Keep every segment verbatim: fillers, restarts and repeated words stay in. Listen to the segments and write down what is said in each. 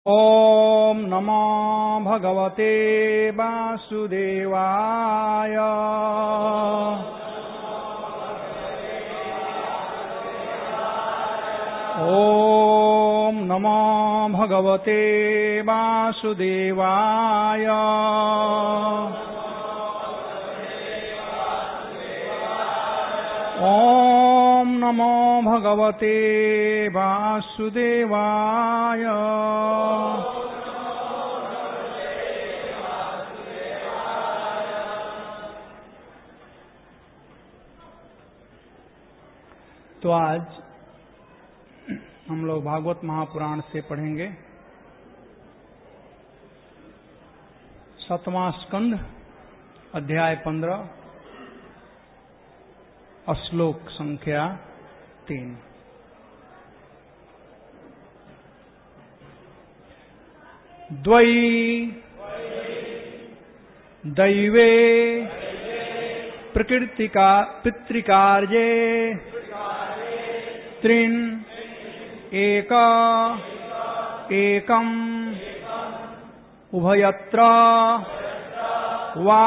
ओम नमो भगवते वासुदेवाय। ओम नमो भगवते वासुदेवाय। ओम नमो भगवते वासुदेवाय। तो आज हम लोग भागवत महापुराण से पढ़ेंगे सतवां स्कंध अध्याय पंद्रह श्लोक संख्या तीन। द्वयी दैवे प्रकृतिका पितृकार्ये त्रीन् एक एकम् उभयत्र वा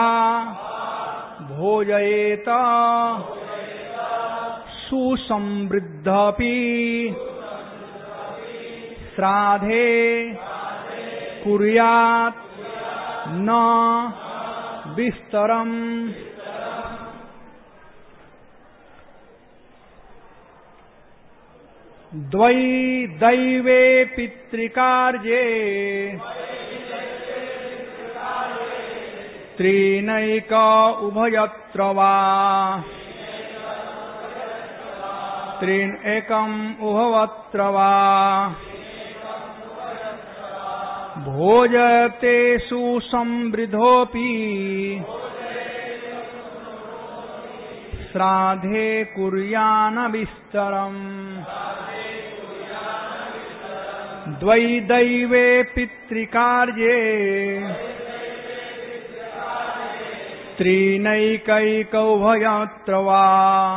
भोजयेत सुसमृद्धपि श्राद्धे कुर्यात् न विस्तरम्। द्वयी दैवे पितृकार्ये त्रीनैक उभयत्र वा त्रीन् एकम् उभयत्र वा भोजते सुसमृद्धोऽपि श्राद्धे कुर्यान्न विस्तरम्। द्वयी दैवे पितृकार्ये त्रीनैकैक उभयत्र वा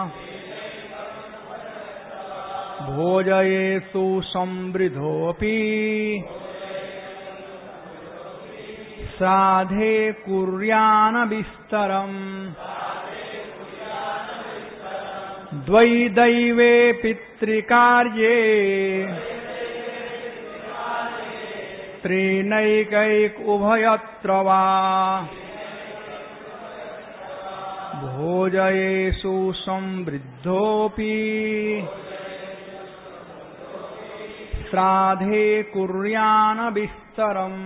भोजयेषु समृद्धोऽपि श्राद्धे कुर्यान्न विस्तरम्। द्वयी दैवे पितृकार्ये त्रीनैकैक उभयत्र वा भोजयेषु समृद्धोऽपि श्राद्धे कुर्यान्न विस्तरम्।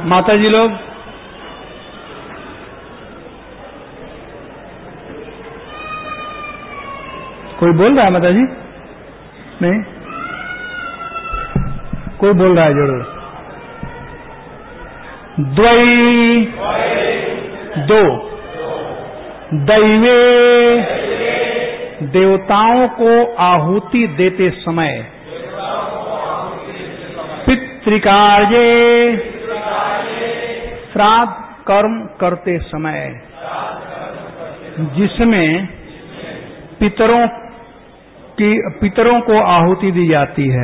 माता जी लोग कोई बोल रहा है? माता जी नहीं, कोई बोल रहा है जरूर। द्वै दो दैवे देवताओं को आहुति देते समय, पितृकार्ये श्राद्ध कर्म करते समय, जिसमें पितरों की पितरों को आहुति दी जाती है।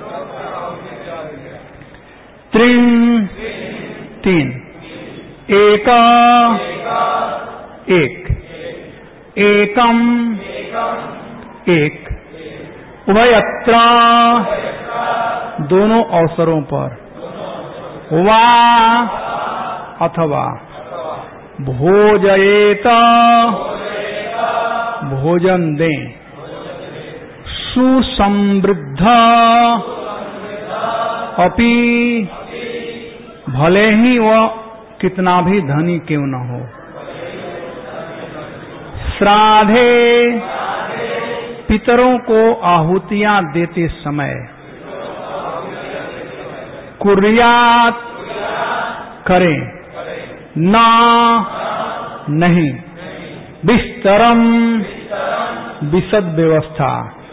त्रिन तीन, एका एक, एकम एक, उभयत्र दोनों अवसरों पर, वा अथवा, भोजयेत भोजन दें, सुसमृद्ध अपि भले ही वह कितना भी धनी क्यों न हो। श्राद्धे पितरों को आहुतियां देते समय, कुर्यात करें, ना नहीं, विस्तरम विशद व्यवस्था।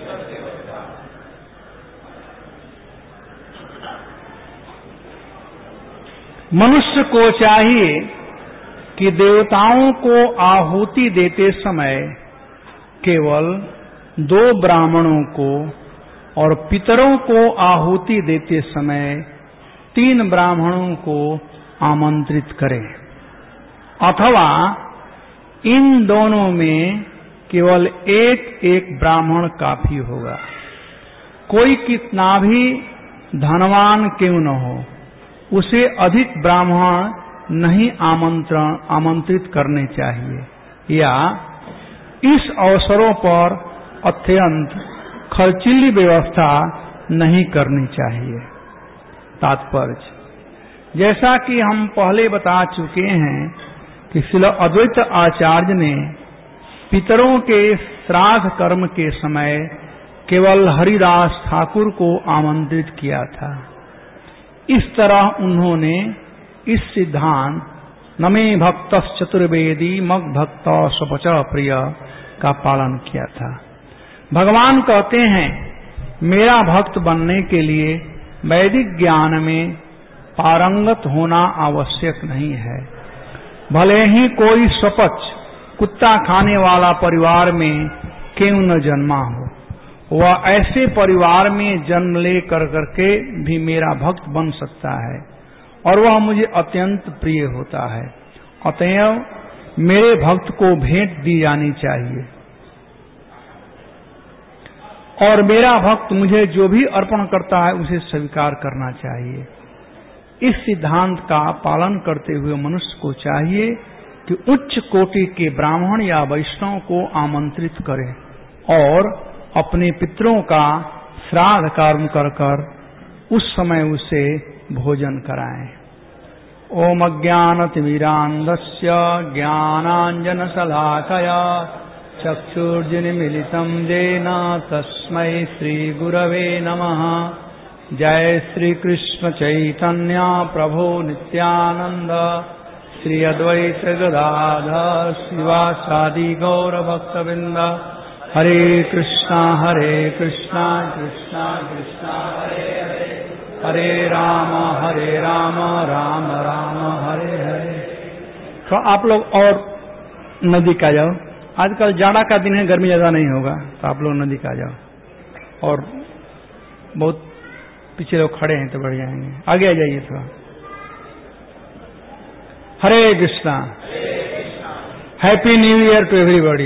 मनुष्य को चाहिए कि देवताओं को आहुति देते समय केवल दो ब्राह्मणों को और पितरों को आहुति देते समय तीन ब्राह्मणों को आमंत्रित करें, अथवा इन दोनों में केवल एक एक ब्राह्मण काफी होगा। कोई कितना भी धनवान क्यों न हो, उसे अधिक ब्राह्मण नहीं आमंत्रण आमंत्रित करने चाहिए, या इस अवसरों पर अत्यंत खर्चीली व्यवस्था नहीं करनी चाहिए। तात्पर्य, जैसा कि हम पहले बता चुके हैं कि श्रील अद्वैत आचार्य ने पितरों के श्राद्ध कर्म के समय केवल हरिदास ठाकुर को आमंत्रित किया था। इस तरह उन्होंने इस सिद्धांत नमे भक्त चतुर्वेदी मग भक्त स्वपच प्रिय का पालन किया था। भगवान कहते हैं, मेरा भक्त बनने के लिए वैदिक ज्ञान में पारंगत होना आवश्यक नहीं है। भले ही कोई स्वपच कुत्ता खाने वाला परिवार में क्यों न जन्मा हो, वह ऐसे परिवार में जन्म ले कर करके भी मेरा भक्त बन सकता है और वह मुझे अत्यंत प्रिय होता है। अतएव मेरे भक्त को भेंट दी जानी चाहिए और मेरा भक्त मुझे जो भी अर्पण करता है उसे स्वीकार करना चाहिए। इस सिद्धांत का पालन करते हुए मनुष्य को चाहिए कि उच्च कोटि के ब्राह्मण या वैष्णव को आमंत्रित करे और अपने पितरों का श्राद्ध कर्म कर कर उस समय उसे भोजन कराएं। ओम अज्ञानतिमिरान्धस्य ज्ञानाञ्जनशलाकया चक्षुर्जनिमिलितं येन तस्मै श्रीगुरवे नमः। जय श्री कृष्ण चैतन्य प्रभु नित्यानंद श्री अद्वैत गदाधर शिवासादि गौर भक्तवृंद। हरे कृष्णा हरे कृष्णा कृष्णा कृष्णा हरे हरे, हरे राम हरे राम राम राम हरे हरे। तो आप लोग और नदी का जाओ, आजकल जाड़ा का दिन है, गर्मी ज्यादा नहीं होगा, तो आप लोग नदी का जाओ। और बहुत पीछे लोग खड़े हैं तो बढ़ जाएंगे, आगे आ जाइए थोड़ा। Hare Krishna, happy new year to everybody.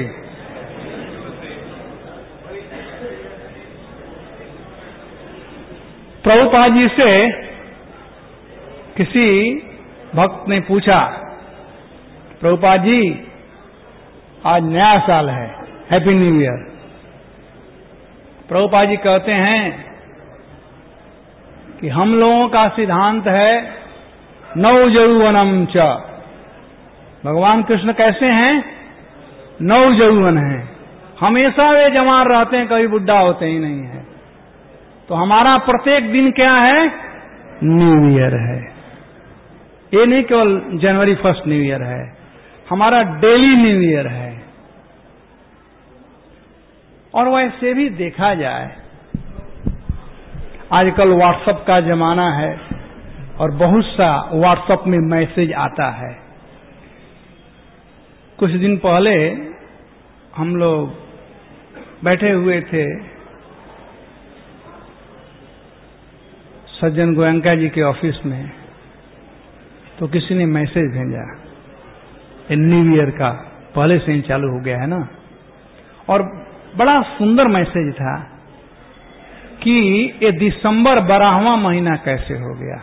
Prabhupada ji से किसी भक्त ने पूछा, प्रभुपाद जी आज नया साल है, happy new year. Prabhupada ji कहते हैं कि हम लोगों का सिद्धांत है नव यौवनम च। भगवान कृष्ण कैसे हैं? नव यौवन हैं, हमेशा वे जवान रहते हैं, कभी बुढ़ा होते ही नहीं है। तो हमारा प्रत्येक दिन क्या है? न्यू ईयर है। ये नहीं केवल जनवरी फर्स्ट न्यू ईयर है, हमारा डेली न्यू ईयर है। और वैसे भी देखा जाए, आजकल व्हाट्सएप का जमाना है और बहुत सा व्हाट्सएप में मैसेज आता है। कुछ दिन पहले हम लोग बैठे हुए थे सज्जन गोयंका जी के ऑफिस में, तो किसी ने मैसेज भेजा, न्यू ईयर का पहले से ही चालू हो गया है ना। और बड़ा सुंदर मैसेज था कि ये दिसंबर बारहवां महीना कैसे हो गया।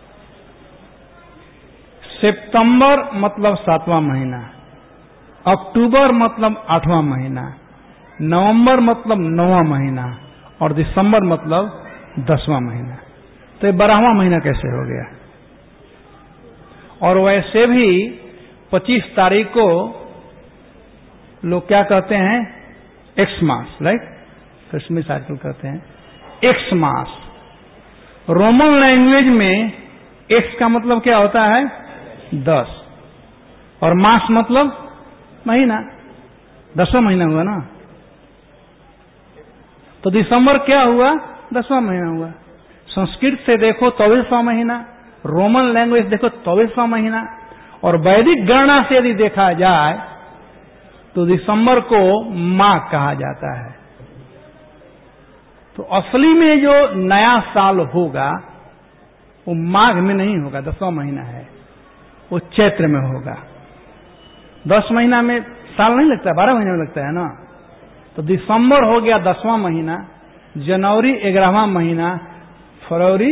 सितंबर मतलब सातवां महीना, अक्टूबर मतलब आठवां महीना, नवंबर मतलब नौवां महीना और दिसंबर मतलब दसवां महीना। तो ये बारहवां महीना कैसे हो गया? और वैसे भी पच्चीस तारीख को लोग क्या कहते हैं? एक्स मास, राइट? क्रिसमस आजकल कहते हैं एक्स मास। रोमन लैंग्वेज में एक्स का मतलब क्या होता है? दस, और मास मतलब महीना, दसवां महीना हुआ ना। तो दिसंबर क्या हुआ? दसवां महीना हुआ। संस्कृत से देखो चौबीसवां महीना, रोमन लैंग्वेज देखो चौबीसवां महीना, और वैदिक गणना से यदि देखा जाए तो दिसंबर को माघ कहा जाता है। तो असली में जो नया साल होगा वो माघ में नहीं होगा, दसवां महीना है, वो चैत्र में होगा। दस महीना में साल नहीं लगता, बारह महीने में लगता है ना। तो दिसंबर हो गया दसवां महीना, जनवरी ग्यारहवां महीना, फरवरी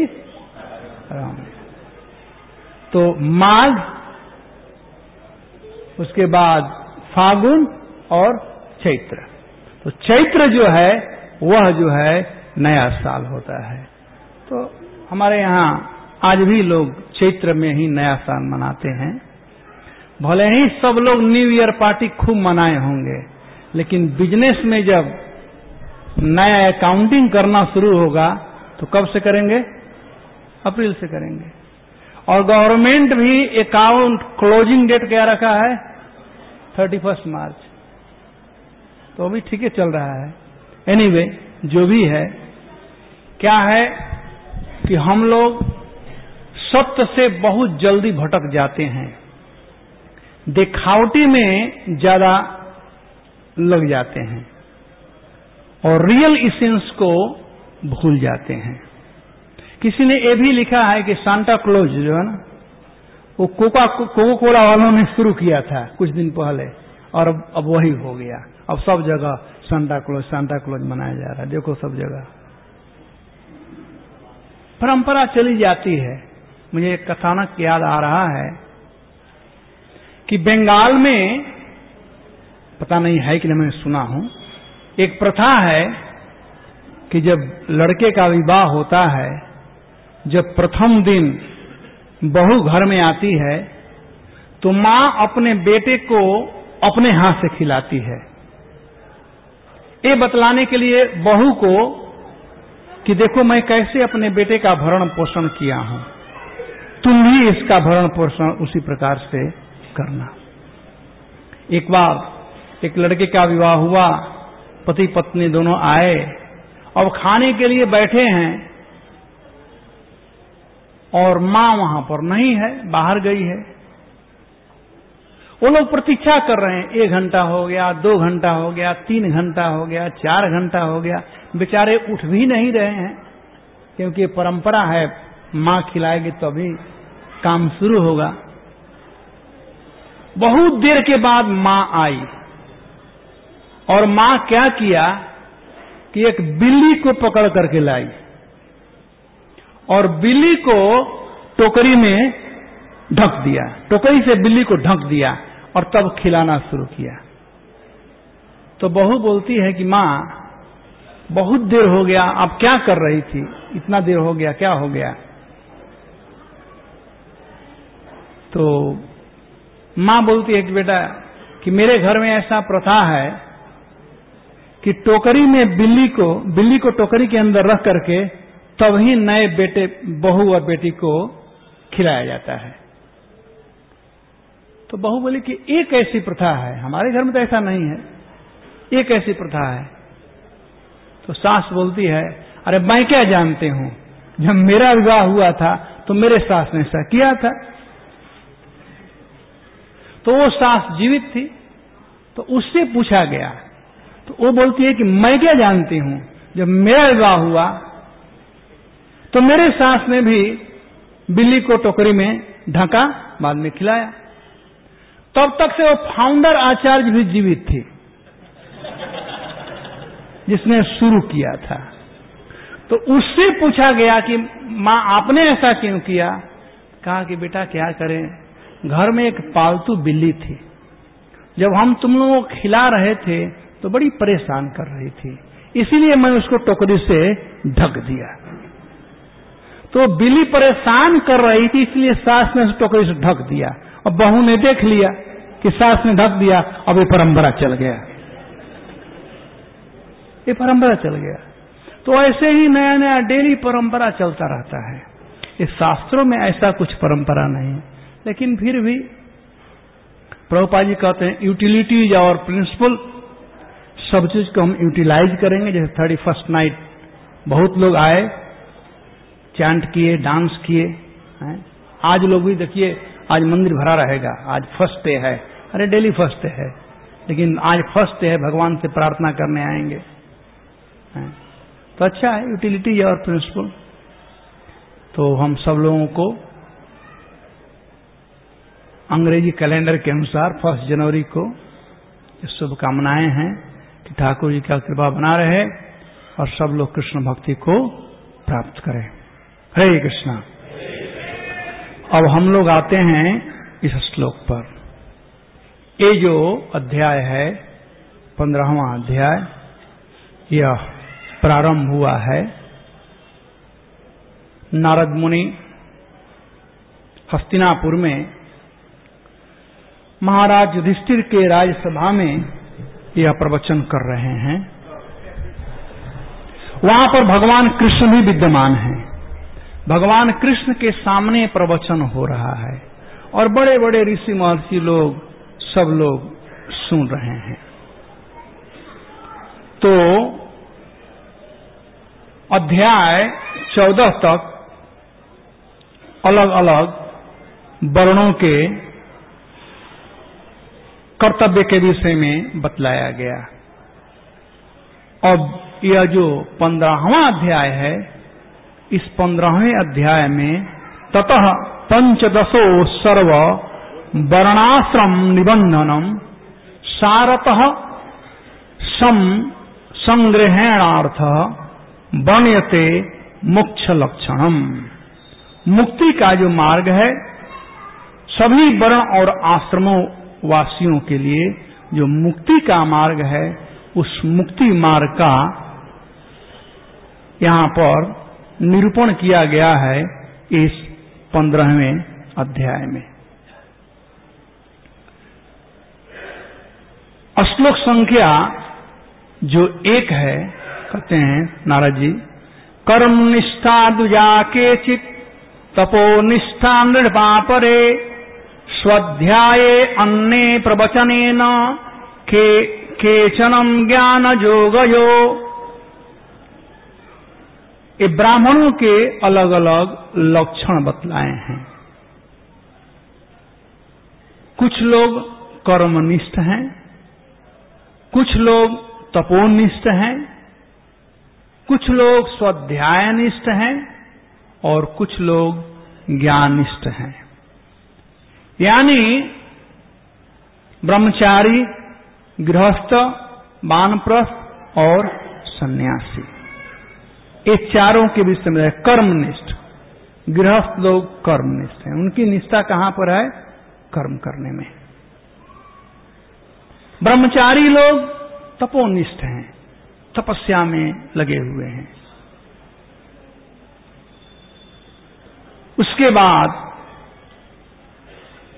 तो माघ, उसके बाद फागुन और चैत्र। तो चैत्र जो है वह जो है नया साल होता है। तो हमारे यहाँ आज भी लोग चैत्र में ही नया साल मनाते हैं। भले ही सब लोग न्यू ईयर पार्टी खूब मनाए होंगे, लेकिन बिजनेस में जब नया अकाउंटिंग करना शुरू होगा तो कब से करेंगे? अप्रैल से करेंगे। और गवर्नमेंट भी अकाउंट क्लोजिंग डेट क्या रखा है? Thirty first March. तो अभी ठीक है चल रहा है। एनीवे anyway, जो भी है, क्या है कि हम लोग सत्य से बहुत जल्दी भटक जाते हैं, दिखावटी में ज्यादा लग जाते हैं और रियल इसेंस को भूल जाते हैं। किसी ने ये भी लिखा है कि सांता क्लॉज जो है ना, वो कोका कोको कोला वालों ने शुरू किया था कुछ दिन पहले, और अब, अब वही हो गया। अब सब जगह सांता क्लॉज सांता क्लॉज मनाया जा रहा है। देखो सब जगह परंपरा चली जाती है। मुझे एक कथानक याद आ रहा है कि बंगाल में, पता नहीं है कि नहीं, मैंने सुना हूं, एक प्रथा है कि जब लड़के का विवाह होता है, जब प्रथम दिन बहू घर में आती है तो मां अपने बेटे को अपने हाथ से खिलाती है, ये बतलाने के लिए बहू को कि देखो मैं कैसे अपने बेटे का भरण पोषण किया हूं, तुम भी इसका भरण पोषण उसी प्रकार से करना। एक बार एक लड़के का विवाह हुआ, पति पत्नी दोनों आए, अब खाने के लिए बैठे हैं और मां वहां पर नहीं है, बाहर गई है। वो लोग प्रतीक्षा कर रहे हैं, एक घंटा हो गया, दो घंटा हो गया, तीन घंटा हो गया, चार घंटा हो गया, बेचारे उठ भी नहीं रहे हैं, क्योंकि परंपरा है मां खिलाएगी तभी काम शुरू होगा। बहुत देर के बाद मां आई और मां क्या किया कि एक बिल्ली को पकड़ करके लाई और बिल्ली को टोकरी में ढक दिया, टोकरी से बिल्ली को ढक दिया और तब खिलाना शुरू किया। तो बहू बोलती है कि मां बहुत देर हो गया, आप क्या कर रही थी, इतना देर हो गया, क्या हो गया? तो माँ बोलती है कि बेटा कि मेरे घर में ऐसा प्रथा है कि टोकरी में बिल्ली को बिल्ली को टोकरी के अंदर रख करके तभी नए बेटे बहू और बेटी को खिलाया जाता है। तो बहू बोली कि एक ऐसी प्रथा है, हमारे घर में तो ऐसा नहीं है, एक ऐसी प्रथा है। तो सास बोलती है, अरे मैं क्या जानती हूं, जब मेरा विवाह हुआ था तो मेरे सास ने ऐसा किया था। तो वो सास जीवित थी, तो उससे पूछा गया, तो वो बोलती है कि मैं क्या जानती हूं, जब मेरा विवाह हुआ तो मेरे सास ने भी बिल्ली को टोकरी में ढका, बाद में खिलाया। तब तक से वो फाउंडर आचार्य भी जीवित थी जिसने शुरू किया था। तो उससे पूछा गया कि मां आपने ऐसा क्यों किया? कहा कि बेटा क्या करें, घर में एक पालतू बिल्ली थी, जब हम तुम लोगों को खिला रहे थे तो बड़ी परेशान कर रही थी, इसीलिए मैंने उसको टोकरी से ढक दिया। तो बिल्ली परेशान कर रही थी, इसलिए सास ने उस टोकरी से ढक दिया, और बहू ने देख लिया कि सास ने ढक दिया, अब ये परंपरा चल गया, ये परंपरा चल गया। तो ऐसे ही नया नया डेली परंपरा चलता रहता है। इस शास्त्रों में ऐसा कुछ परंपरा नहीं है, लेकिन फिर भी प्रभुपाद जी कहते हैं यूटिलिटीज और प्रिंसिपल, सब चीज को हम यूटिलाइज करेंगे। जैसे थर्टी फर्स्ट नाइट बहुत लोग आए, चैंट किए, डांस किए, आज लोग भी देखिए आज मंदिर भरा रहेगा, आज फर्स्ट डे है। अरे डेली फर्स्ट डे है, लेकिन आज फर्स्ट डे है, भगवान से प्रार्थना करने आएंगे, तो अच्छा है यूटिलिटी और प्रिंसिपल। तो हम सब लोगों को अंग्रेजी कैलेंडर के अनुसार फर्स्ट जनवरी को शुभकामनाएं हैं कि ठाकुर जी का कृपा बना रहे और सब लोग कृष्ण भक्ति को प्राप्त करें। हरे कृष्णा। अब हम लोग आते हैं इस श्लोक पर। ये जो अध्याय है पंद्रहवां अध्याय, यह प्रारंभ हुआ है नारद मुनि हस्तिनापुर में महाराज युधिष्ठिर के राज्यसभा में यह प्रवचन कर रहे हैं। वहां पर भगवान कृष्ण भी विद्यमान हैं। भगवान कृष्ण के सामने प्रवचन हो रहा है और बड़े बड़े ऋषि महर्षि लोग सब लोग सुन रहे हैं। तो अध्याय चौदह तक अलग अलग वर्णों के कर्तव्य के विषय में बतलाया गया। अब यह जो पंद्रहवां अध्याय है, इस पंद्रहवें अध्याय में ततः पंचदशो सर्व वर्णाश्रम निबंधनम सारतः सम संग्रहणार्थ वर्ण्यते मोक्ष लक्षणम। मुक्ति का जो मार्ग है, सभी वर्ण और आश्रमों वासियों के लिए जो मुक्ति का मार्ग है, उस मुक्ति मार्ग का यहां पर निरूपण किया गया है इस पंद्रहवें अध्याय में। श्लोक संख्या जो एक है, कहते हैं नारद जी, कर्म निष्ठा दुजा केचित तपो निष्ठा नृपा परे स्वाध्याये अन्ने प्रवचनेन के केचनम ज्ञान जोगयो। ये ब्राह्मणों के अलग अलग लक्षण बतलाए हैं। कुछ लोग कर्मनिष्ठ हैं, कुछ लोग तपोनिष्ठ हैं, कुछ लोग स्वाध्यायनिष्ठ हैं और कुछ लोग ज्ञानिष्ठ हैं। यानी ब्रह्मचारी, गृहस्थ, वानप्रस्थ और सन्यासी, ये चारों के विषय में है। कर्मनिष्ठ, गृहस्थ लोग कर्मनिष्ठ हैं, उनकी निष्ठा कहां पर है? कर्म करने में। ब्रह्मचारी लोग तपोनिष्ठ हैं, तपस्या में लगे हुए हैं। उसके बाद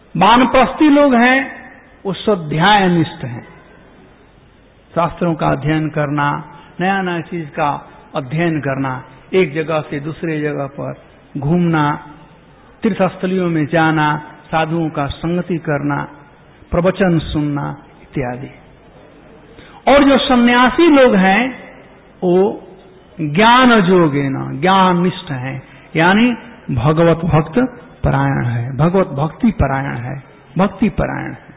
वानप्रस्थी लोग हैं वो स्वाध्याय निष्ठ हैं, शास्त्रों का अध्ययन करना, नया नया चीज का अध्ययन करना, एक जगह से दूसरे जगह पर घूमना, तीर्थस्थलियों में जाना, साधुओं का संगति करना, प्रवचन सुनना इत्यादि। और जो सन्यासी लोग हैं वो ज्ञान जोगेन, ज्ञान निष्ठ हैं, यानी भगवत भक्त परायण है, भगवत भक्ति परायण है, भक्ति परायण है।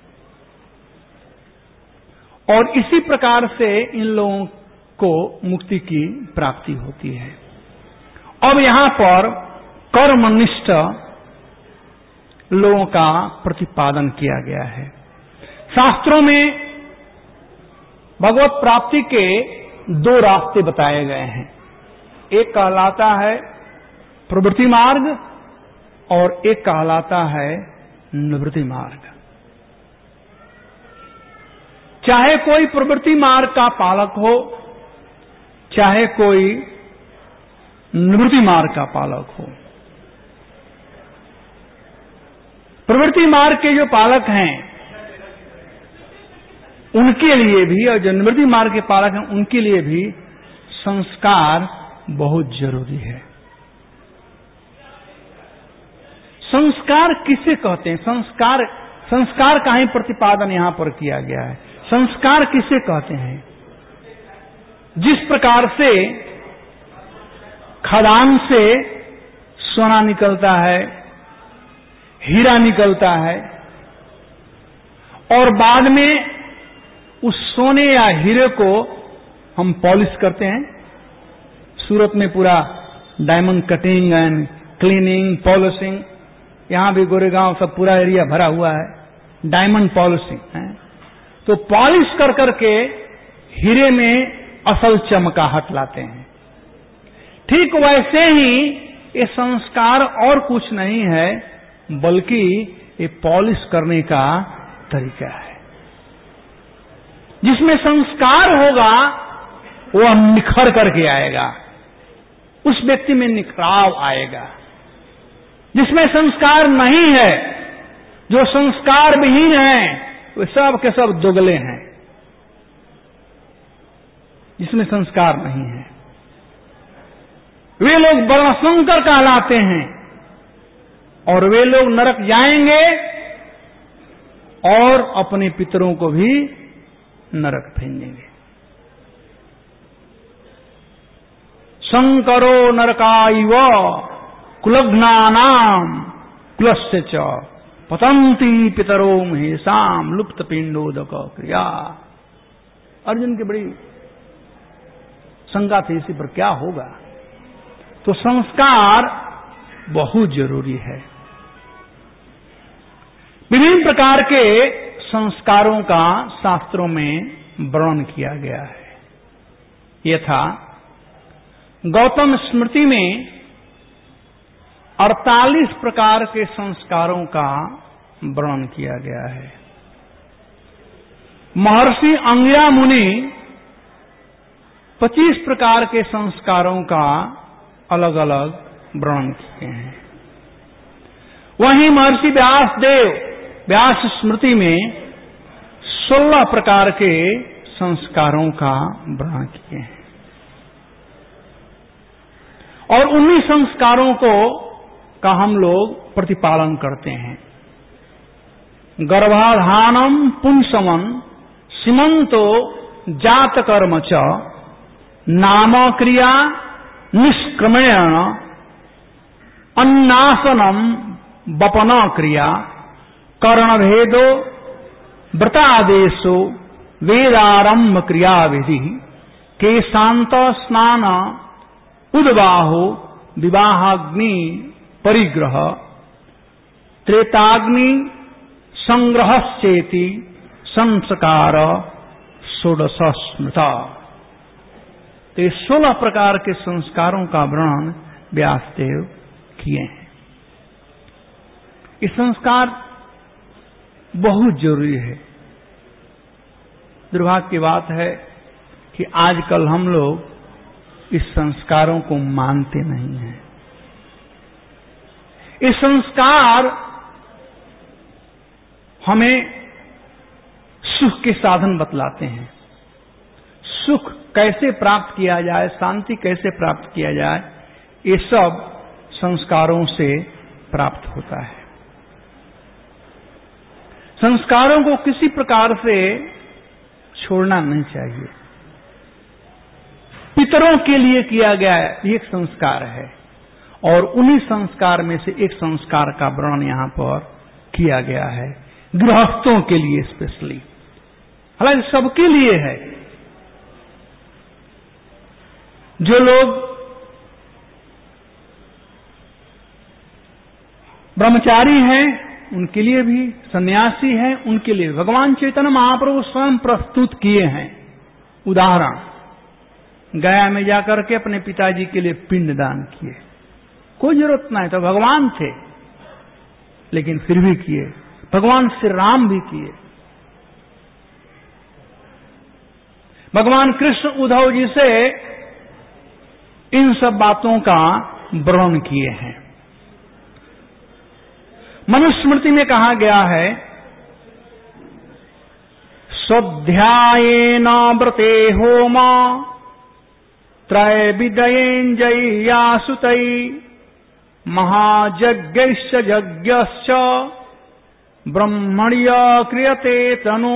और इसी प्रकार से इन लोगों को मुक्ति की प्राप्ति होती है। अब यहां पर कर्मनिष्ठ लोगों का प्रतिपादन किया गया है। शास्त्रों में भगवत प्राप्ति के दो रास्ते बताए गए हैं। एक कहलाता है प्रवृत्ति मार्ग और एक कहलाता है निवृत्ति मार्ग। चाहे कोई प्रवृत्ति मार्ग का पालक हो, चाहे कोई निवृत्ति मार्ग का पालक हो, प्रवृत्ति मार्ग के जो पालक हैं उनके लिए भी, और जो निवृत्ति मार्ग के पालक हैं उनके लिए भी संस्कार बहुत जरूरी है। संस्कार किसे कहते हैं? संस्कार संस्कार का ही प्रतिपादन यहां पर किया गया है। संस्कार किसे कहते हैं? जिस प्रकार से खदान से सोना निकलता है, हीरा निकलता है, और बाद में उस सोने या हीरे को हम पॉलिश करते हैं। सूरत में पूरा diamond cutting and cleaning, polishing, यहां भी गोरेगांव सब पूरा एरिया भरा हुआ है डायमंड पॉलिशिंग है। तो पॉलिश कर करके हीरे में असल चमकाहट लाते हैं। ठीक वैसे ही ये संस्कार और कुछ नहीं है बल्कि ये पॉलिश करने का तरीका है। जिसमें संस्कार होगा वह निखर करके आएगा, उस व्यक्ति में निखराव आएगा। जिसमें संस्कार नहीं है, जो संस्कार विहीन है, वे सब के सब दुगले हैं। जिसमें संस्कार नहीं है वे लोग वर्णशंकर कहलाते हैं, और वे लोग नरक जाएंगे और अपने पितरों को भी नरक भेजेंगे। शंकरो नरकाइव कुलघ्नानाम कुलस्य च पतंती पितरो महेशाम लुप्त पिंडोदक क्रिया। अर्जुन की बड़ी शंका थी इसी पर, क्या होगा? तो संस्कार बहुत जरूरी है। विभिन्न प्रकार के संस्कारों का शास्त्रों में वर्णन किया गया है। यथा गौतम स्मृति में अड़तालीस प्रकार के संस्कारों का वर्णन किया गया है। महर्षि अंगिरा मुनि पच्चीस प्रकार के संस्कारों का अलग अलग वर्णन किए हैं। वहीं महर्षि व्यासदेव व्यास स्मृति में सोलह प्रकार के संस्कारों का वर्णन किए हैं, और उन्हीं संस्कारों को का हम लोग प्रतिपालन करते हैं। गर्भाधानम पुंसमन सीमंतो जात कर्म च नाम क्रिया निष्क्रमण अन्नासनम वपन क्रिया कर्णभेदो व्रतादेशो वेदारंभ क्रिया विधि केशांत स्नान उद्वाहो विवाहाग्नि परिग्रह त्रेताग्नि संग्रहश्चेति संस्कार षोडश स्मृता। तो ये सोलह प्रकार के संस्कारों का वर्णन व्यासदेव किए हैं। ये संस्कार बहुत जरूरी है। दुर्भाग्य की बात है कि आजकल हम लोग इस संस्कारों को मानते नहीं हैं। ये संस्कार हमें सुख के साधन बतलाते हैं। सुख कैसे प्राप्त किया जाए, शांति कैसे प्राप्त किया जाए, ये सब संस्कारों से प्राप्त होता है। संस्कारों को किसी प्रकार से छोड़ना नहीं चाहिए। पितरों के लिए किया गया एक संस्कार है और उन्हीं संस्कार में से एक संस्कार का वर्णन यहां पर किया गया है, गृहस्थों के लिए स्पेशली। हालांकि सबके लिए है। जो लोग ब्रह्मचारी हैं उनके लिए भी, सन्यासी हैं उनके लिए भगवान चैतन्य महाप्रभु स्वयं प्रस्तुत किए हैं उदाहरण। गया में जाकर के अपने पिताजी के लिए पिंड दान किए, कोई जरूरत नहीं, तो भगवान थे लेकिन फिर भी किए। भगवान श्री राम भी किए। भगवान कृष्ण उद्धव जी से इन सब बातों का वर्णन किए हैं। मनुस्मृति में कहा गया है, स्वाध्यायेन व्रते होमा त्रय विदयेंजय्या सुतई महायज्ञश्च यज्ञश्च ब्रह्मण्य क्रियते तनु।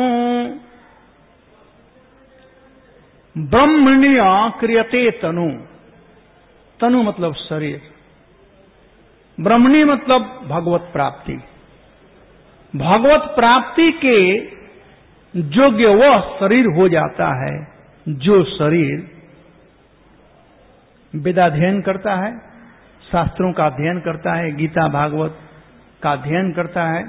ब्रह्मण्य क्रियते तनु, तनु मतलब शरीर, ब्रह्मणी मतलब भगवत प्राप्ति। भगवत प्राप्ति के योग्य वह शरीर हो जाता है जो शरीर वेदाध्ययन करता है, शास्त्रों का अध्ययन करता है, गीता भागवत का अध्ययन करता है,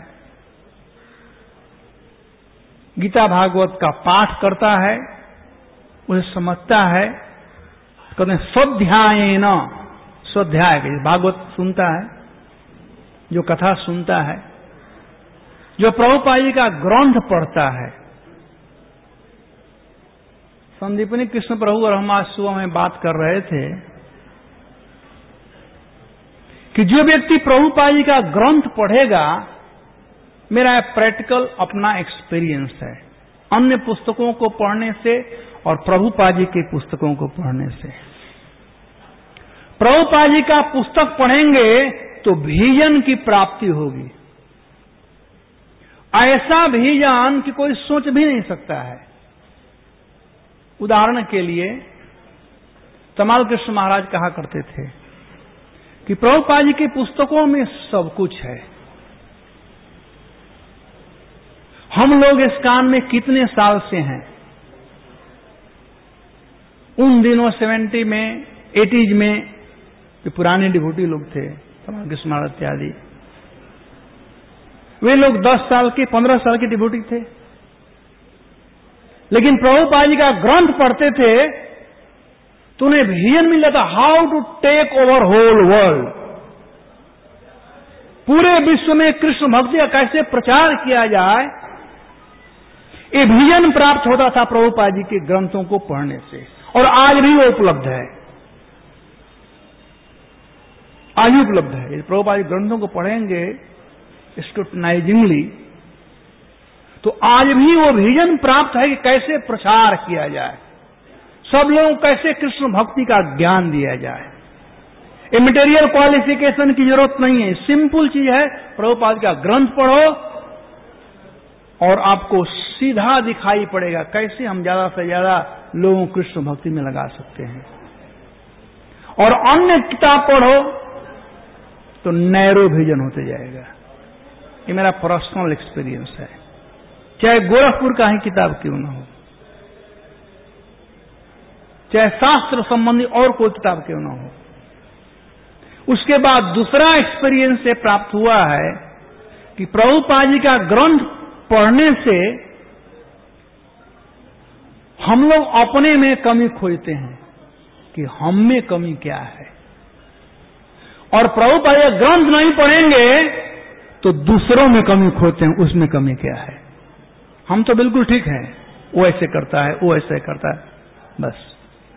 गीता भागवत का पाठ करता है, उसे समझता है। कहते हैं स्वाध्यायेन, स्वाध्याय भागवत सुनता है, जो कथा सुनता है, जो प्रभुपाद जी का ग्रंथ पढ़ता है। संदीपनी कृष्ण प्रभु और हम आज सुबह में बात कर रहे थे कि जो व्यक्ति प्रभुपाद जी का ग्रंथ पढ़ेगा, मेरा प्रैक्टिकल अपना एक्सपीरियंस है, अन्य पुस्तकों को पढ़ने से और प्रभुपाद जी के पुस्तकों को पढ़ने से। प्रभुपाद जी का पुस्तक पढ़ेंगे तो भीजन की प्राप्ति होगी, ऐसा भीजन कि कोई सोच भी नहीं सकता है। उदाहरण के लिए तमाल कृष्ण महाराज कहा करते थे कि प्रभुपाद जी की पुस्तकों में सब कुछ है। हम लोग इस कान में कितने साल से हैं, उन दिनों सेवेंटी में एटीज में जो पुराने डिवोटी लोग थे, तमाल कृष्ण महाराज इत्यादि, वे लोग दस साल के पंद्रह साल के डिवोटी थे, लेकिन प्रभुपाद जी का ग्रंथ पढ़ते थे तो उन्हें विजन मिल जाता, how to take over whole world. पूरे विश्व में कृष्ण भक्ति का कैसे प्रचार किया जाए, ये विजन प्राप्त होता था प्रभुपाद जी के ग्रंथों को पढ़ने से, और आज भी वो उपलब्ध है, आज भी उपलब्ध है। प्रभुपाद जी ग्रंथों को पढ़ेंगे स्क्रूटनाइजिंगली तो आज भी वो विजन प्राप्त है कि कैसे प्रचार किया जाए, सब लोगों को कैसे कृष्ण भक्ति का ज्ञान दिया जाए। ये मटेरियल क्वालिफिकेशन की जरूरत नहीं है, सिंपल चीज है, प्रभुपाद का ग्रंथ पढ़ो और आपको सीधा दिखाई पड़ेगा कैसे हम ज्यादा से ज्यादा लोगों को कृष्ण भक्ति में लगा सकते हैं। और अन्य किताब पढ़ो तो नैरो विजन होते जाएगा। ये मेरा पर्सनल एक्सपीरियंस है, चाहे गोरखपुर का ही किताब क्यों ना हो, चाहे शास्त्र संबंधी और कोई किताब क्यों ना हो। उसके बाद दूसरा एक्सपीरियंस ये प्राप्त हुआ है कि प्रभुपाद जी का ग्रंथ पढ़ने से हम लोग अपने में कमी खोजते हैं कि हम में कमी क्या है, और प्रभुपाद जी ग्रंथ नहीं पढ़ेंगे तो दूसरों में कमी खोजते हैं, उसमें कमी क्या है। हम तो बिल्कुल ठीक हैं, वो ऐसे करता है, वो ऐसे करता है, बस।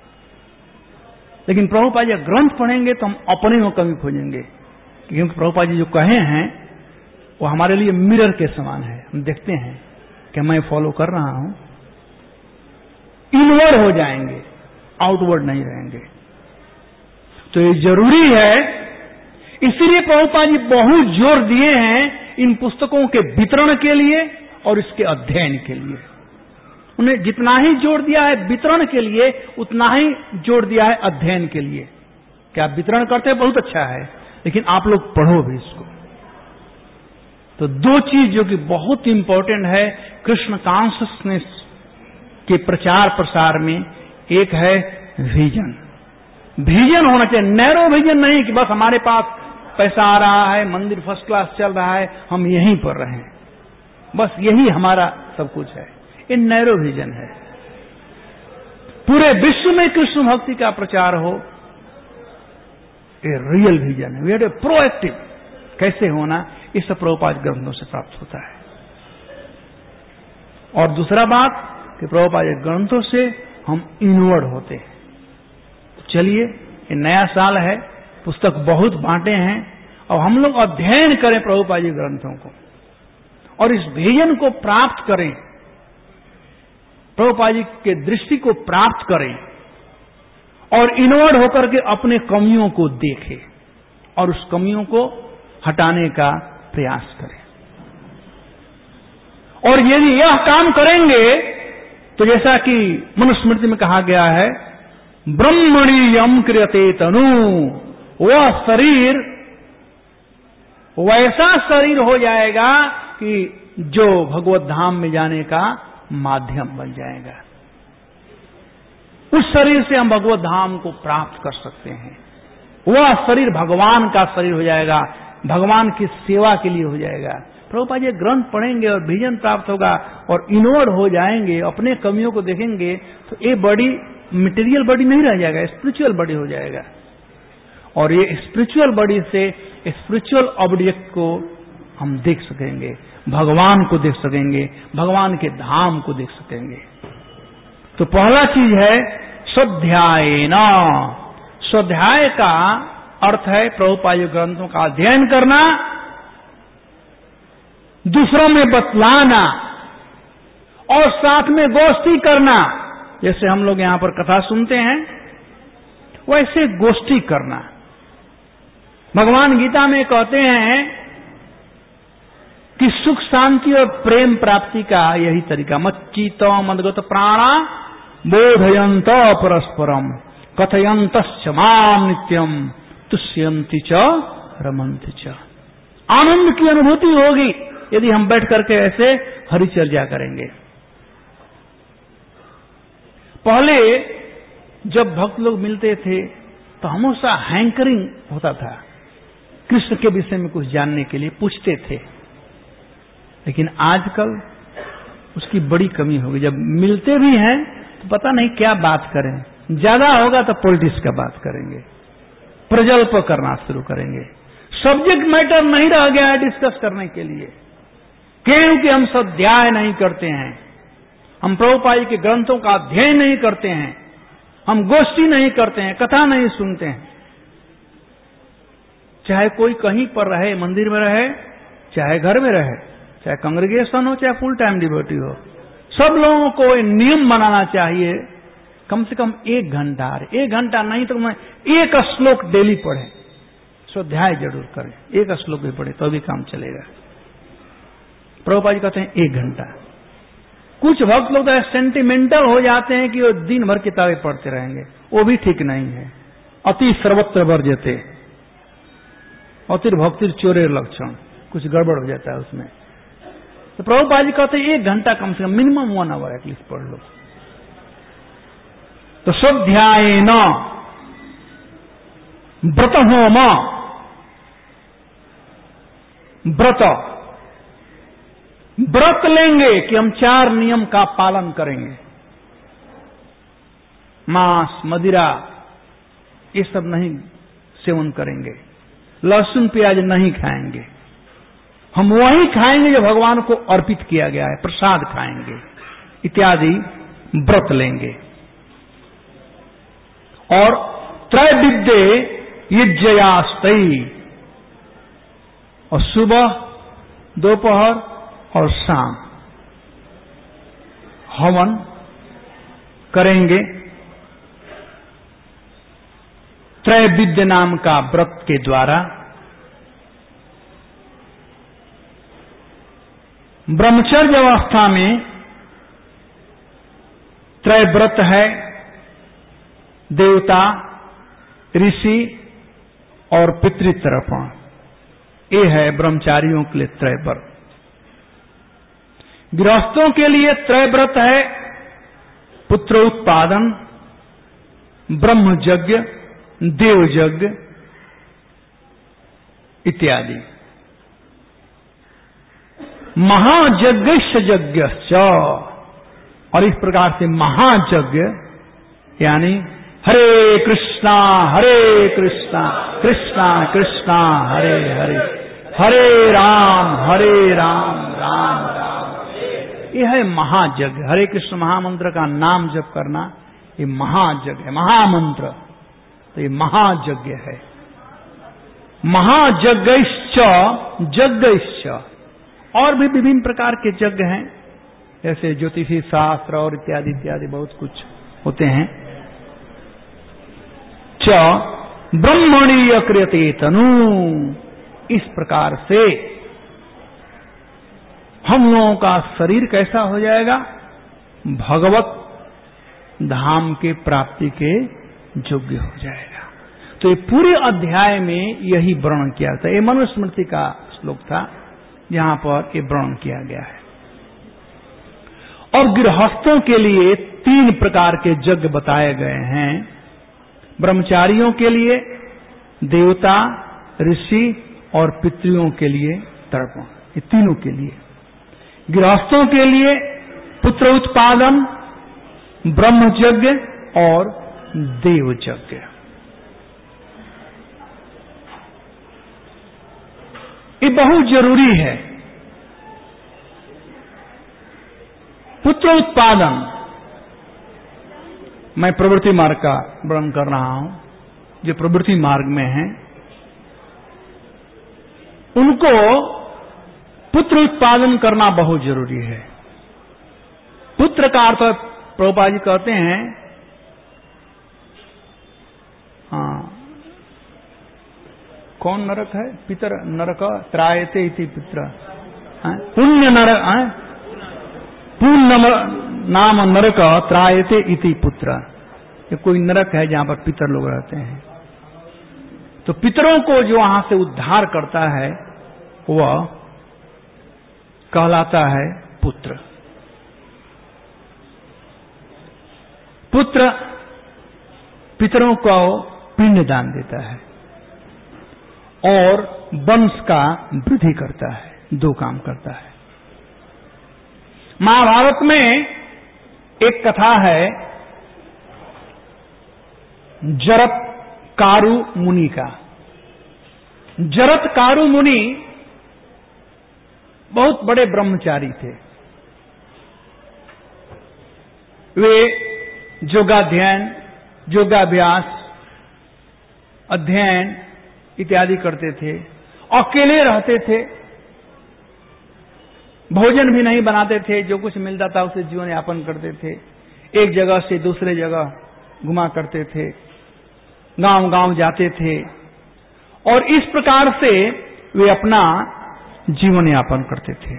लेकिन प्रभुपाद जी ग्रंथ पढ़ेंगे तो हम अपने में कमी खोजेंगे, क्योंकि प्रभुपाद जी जो कहे हैं वो हमारे लिए मिरर के समान है। हम देखते हैं कि मैं फॉलो कर रहा हूं, इनवर्ड हो जाएंगे, आउटवर्ड नहीं रहेंगे। तो ये जरूरी है, इसीलिए प्रभुपाद जी बहुत जोर दिए हैं इन पुस्तकों के वितरण के लिए और इसके अध्ययन के लिए। उन्हें जितना ही जोर दिया है वितरण के लिए, उतना ही जोर दिया है अध्ययन के लिए। क्या आप वितरण करते हैं, बहुत अच्छा है, लेकिन आप लोग पढ़ो भी इसको। तो दो चीज जो कि बहुत इंपॉर्टेंट है कृष्ण कॉन्शियसनेस के प्रचार प्रसार में, एक है विजन। विजन होना चाहिए, नैरो विजन नहीं कि बस हमारे पास पैसा आ रहा है, मंदिर फर्स्ट क्लास चल रहा है, हम यहीं पर रहें, बस यही हमारा सब कुछ है। ये नैरो विजन है। पूरे विश्व में कृष्ण भक्ति का प्रचार हो, ये रियल विजन है। We are proactive. कैसे होना, इस प्रभुपाद ग्रंथों से प्राप्त होता है। और दूसरा बात कि प्रभुपाद ग्रंथों से हम इनवर्ड होते हैं। तो चलिए, ये नया साल है, पुस्तक बहुत बांटे हैं, और हम लोग अध्ययन करें प्रभुपाद जी ग्रंथों को और इस विजन को प्राप्त करें, प्रभुपाद जी के दृष्टि को प्राप्त करें और इनवर्ड होकर के अपने कमियों को देखें और उस कमियों को हटाने का प्रयास करें। और यदि यह काम करेंगे तो जैसा कि मनुस्मृति में कहा गया है, ब्रह्मणि यम क्रियते तनु, वह शरीर वैसा शरीर हो जाएगा कि जो भगवत धाम में जाने का माध्यम बन जाएगा। उस शरीर से हम भगवत धाम को प्राप्त कर सकते हैं। वह शरीर भगवान का शरीर हो जाएगा, भगवान की सेवा के लिए हो जाएगा। प्रभुपाद जी ग्रंथ पढ़ेंगे और विजन प्राप्त होगा और इनवर्ड हो जाएंगे, अपने कमियों को देखेंगे, तो ये बॉडी मटेरियल बॉडी नहीं रह जाएगा, स्पिरिचुअल बॉडी हो जाएगा। और ये स्पिरिचुअल बॉडी से स्पिरिचुअल ऑब्जेक्ट को हम देख सकेंगे, भगवान को देख सकेंगे, भगवान के धाम को देख सकेंगे। तो पहला चीज है स्वाध्यायेन। स्वाध्याय का अर्थ है प्रभुपाद ग्रंथों का अध्ययन करना, दूसरों में बतलाना और साथ में गोष्ठी करना। जैसे हम लोग यहां पर कथा सुनते हैं, वैसे गोष्ठी करना। भगवान गीता में कहते हैं कि सुख शांति और प्रेम प्राप्ति का यही तरीका, मच्चित मदगत प्राणा बोधयंत परस्परम कथयंतश्च माम नित्यम तुष्यंति च रमन्ति च। आनंद की अनुभूति होगी यदि हम बैठ करके ऐसे हरिचर्या करेंगे। पहले जब भक्त लोग मिलते थे तो हमेशा हैंकरिंग होता था, कृष्ण के विषय में कुछ जानने के लिए पूछते थे। लेकिन आजकल उसकी बड़ी कमी होगी। जब मिलते भी हैं तो पता नहीं क्या बात करें, ज्यादा होगा तो पॉलिटिक्स का बात करेंगे, प्रजल्प करना शुरू करेंगे। सब्जेक्ट मैटर नहीं रह गया है डिस्कस करने के लिए, क्योंकि हम स्वाध्याय नहीं करते हैं, हम प्रभुपाद के ग्रंथों का अध्ययन नहीं करते हैं, हम गोष्ठी नहीं करते हैं, कथा नहीं सुनते हैं। चाहे कोई कहीं पर रहे, मंदिर में रहे, चाहे घर में रहे, चाहे कांग्रेगेशन हो, चाहे फुल टाइम डिवोटी हो, सब लोगों को नियम बनाना चाहिए। कम से कम एक घंटा, एक घंटा नहीं तो मैं एक श्लोक डेली पढ़े, स्वाध्याय जरूर करें, एक श्लोक भी पढ़े तो भी काम चलेगा। प्रभुपाद जी कहते हैं एक घंटा। कुछ भक्त लोग तो सेंटिमेंटल हो जाते हैं कि वो दिन भर किताबें पढ़ते रहेंगे, वो भी ठीक नहीं है। अति सर्वत्र वर्जते, अतिर भक्तिर चोरे लक्षण, कुछ गड़बड़ हो जाता है उसमें। तो प्रभुपाद जी कहते हैं एक घंटा कम से कम, मिनिमम वन आवर एटलीस्ट पढ़ लो। तो स्वाध्यायेन व्रत होम, व्रत व्रत लेंगे कि हम चार नियम का पालन करेंगे। मांस मदिरा ये सब नहीं सेवन करेंगे, लहसुन प्याज नहीं खाएंगे, हम वही खाएंगे जो भगवान को अर्पित किया गया है, प्रसाद खाएंगे इत्यादि व्रत लेंगे। और त्रैविद्ये यज्ञयास्तई, और सुबह दोपहर और शाम हवन करेंगे। त्रैविद्य नाम का व्रत के द्वारा ब्रह्मचर्य अवस्था में त्रय व्रत है, देवता, ऋषि और पितृतर्पण। ये है ब्रह्मचारियों के लिए त्रय व्रत। गृहस्थों के लिए त्रय व्रत है पुत्र उत्पादन, ब्रह्म यज्ञ, देव यज्ञ इत्यादि। महायज्ञ यज्ञ और इस प्रकार से महायज्ञ यानी हरे कृष्णा हरे कृष्णा कृष्णा कृष्णा हरे हरे, हरे राम हरे राम राम राम। यह है महायज्ञ। हरे कृष्ण महामंत्र का नाम जप करना ये महायज्ञ है, महामंत्र। तो ये महायज्ञ है। महायज्ञश्च यज्ञश्च और भी विभिन्न प्रकार के यज्ञ हैं, जैसे ज्योतिषी शास्त्र और इत्यादि इत्यादि बहुत कुछ होते हैं। च ब्रह्मणी अक्रियते तनु, इस प्रकार से हम लोगों का शरीर कैसा हो जाएगा? भगवत धाम के प्राप्ति के योग्य हो जाएगा। तो ये पूरे अध्याय में यही वर्णन किया था। ये मनुस्मृति का श्लोक था जहां पर ये वर्णन किया गया है। और गृहस्थों के लिए तीन प्रकार के यज्ञ बताए गए हैं। ब्रह्मचारियों के लिए देवता, ऋषि और पितृओं के लिए तर्पण, ये तीनों के लिए। गृहस्थों के लिए पुत्र उत्पादन, ब्रह्म यज्ञ और देव यज्ञ। ये बहुत जरूरी है। पुत्र उत्पादन, मैं प्रवृत्ति मार्ग का वर्णन कर रहा हूं। जो प्रवृत्ति मार्ग में हैं उनको पुत्र उत्पादन करना बहुत जरूरी है। पुत्र का अर्थ प्रभुपाद जी कहते हैं, हाँ, कौन नरक है? पितर नरक त्रायते इति पित्र, पुण्य नरक, पुण्य नाम नरक त्रायते इति पुत्र। ये कोई नरक है जहां पर पितर लोग रहते हैं। तो पितरों को जो वहां से उद्धार करता है वह कहलाता है पुत्र। पुत्र पितरों को पिंड दान देता है और वंश का वृद्धि करता है। दो काम करता है। महाभारत में एक कथा है जरत कारु मुनि का। जरत कारु मुनि बहुत बड़े ब्रह्मचारी थे। वे योगाध्ययन, योगाभ्यास, अध्ययन इत्यादि करते थे। अकेले रहते थे, भोजन भी नहीं बनाते थे, जो कुछ मिलता था उसे जीवन यापन करते थे। एक जगह से दूसरे जगह घुमा करते थे, गांव गांव जाते थे और इस प्रकार से वे अपना जीवन यापन करते थे।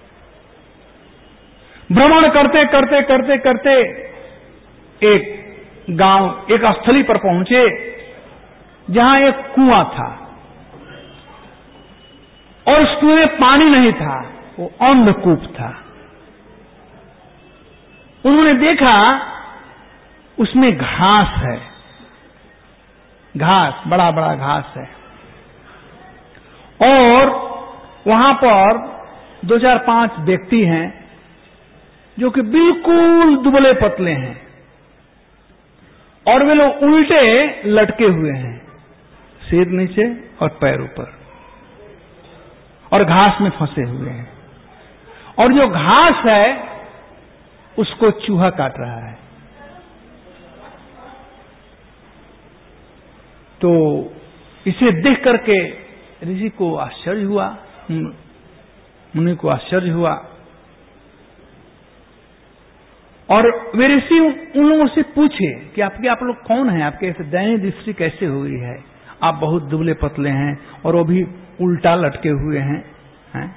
भ्रमण करते करते करते करते एक गांव, एक स्थली पर पहुंचे जहां एक कुआं था और उस कुएं में पानी नहीं था, वो अंधकूप था। उन्होंने देखा उसमें घास है, घास, बड़ा बड़ा घास है और वहां पर दो चार पांच व्यक्ति हैं जो कि बिल्कुल दुबले पतले हैं और वे लोग उल्टे लटके हुए हैं, सिर नीचे और पैर ऊपर, और घास में फंसे हुए हैं। और जो घास है उसको चूहा काट रहा है। तो इसे देख करके ऋषि को आश्चर्य हुआ, मुनि को आश्चर्य हुआ और वे ऋषि उन लोगों से पूछे कि आपके आप लोग कौन हैं, आपके ऐसे दयनीय दृष्टि कैसे हुई है, आप बहुत दुबले पतले हैं और वो भी उल्टा लटके हुए हैं, हैं?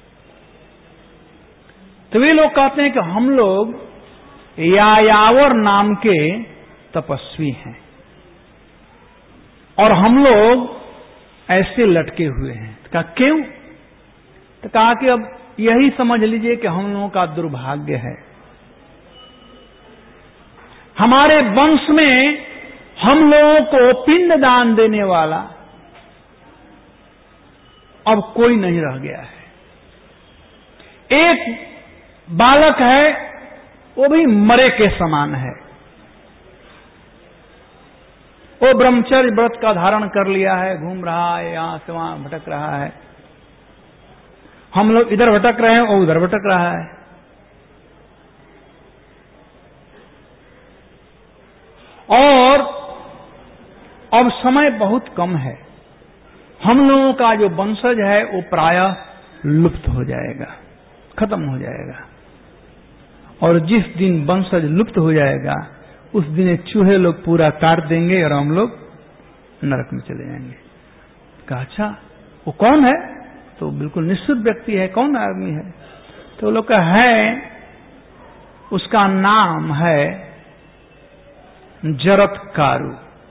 तो वे लोग कहते हैं कि हम लोग यायावर नाम के तपस्वी हैं और हम लोग ऐसे लटके हुए हैं। तो कहा क्यों? तो कहा कि अब यही समझ लीजिए कि हम लोगों का दुर्भाग्य है, हमारे वंश में हम लोगों को पिंड दान देने वाला अब कोई नहीं रह गया है। एक बालक है, वो भी मरे के समान है, वो ब्रह्मचर्य व्रत का धारण कर लिया है, घूम रहा है, यहां से वहां भटक रहा है। हम लोग इधर भटक रहे हैं, वो उधर भटक रहा है। और अब समय बहुत कम है, हम लोगों का जो वंशज है वो प्रायः लुप्त हो जाएगा, खत्म हो जाएगा। और जिस दिन वंशज लुप्त हो जाएगा उस दिन एक चूहे लोग पूरा काट देंगे और हम लोग नरक में चले जाएंगे। कहा अच्छा वो कौन है? तो बिल्कुल निश्चित व्यक्ति है, कौन आदमी है? तो लोग का है, उसका नाम है जरत्कारु।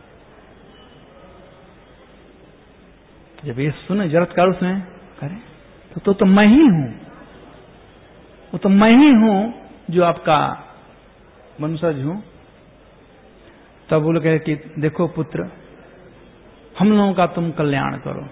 जब ये सुने जरत्कारु सुने, अरे तो, तो तो मैं ही हूं, वो तो मैं ही हूं जो आपका वंशज हूं। तब वो लोग कहे कि देखो पुत्र, हम लोगों का तुम कल्याण करो,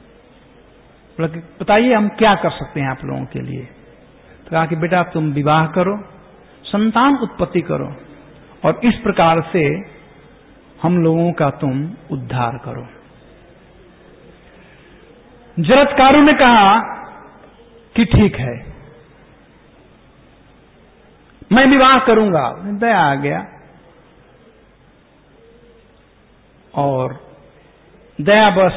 बताइए हम क्या कर सकते हैं आप लोगों के लिए। तो कहा कि बेटा तुम विवाह करो, संतान उत्पत्ति करो और इस प्रकार से हम लोगों का तुम उद्धार करो। जरत्कारु ने कहा कि ठीक है, मैं विवाह करूंगा। दया आ गया और दया बस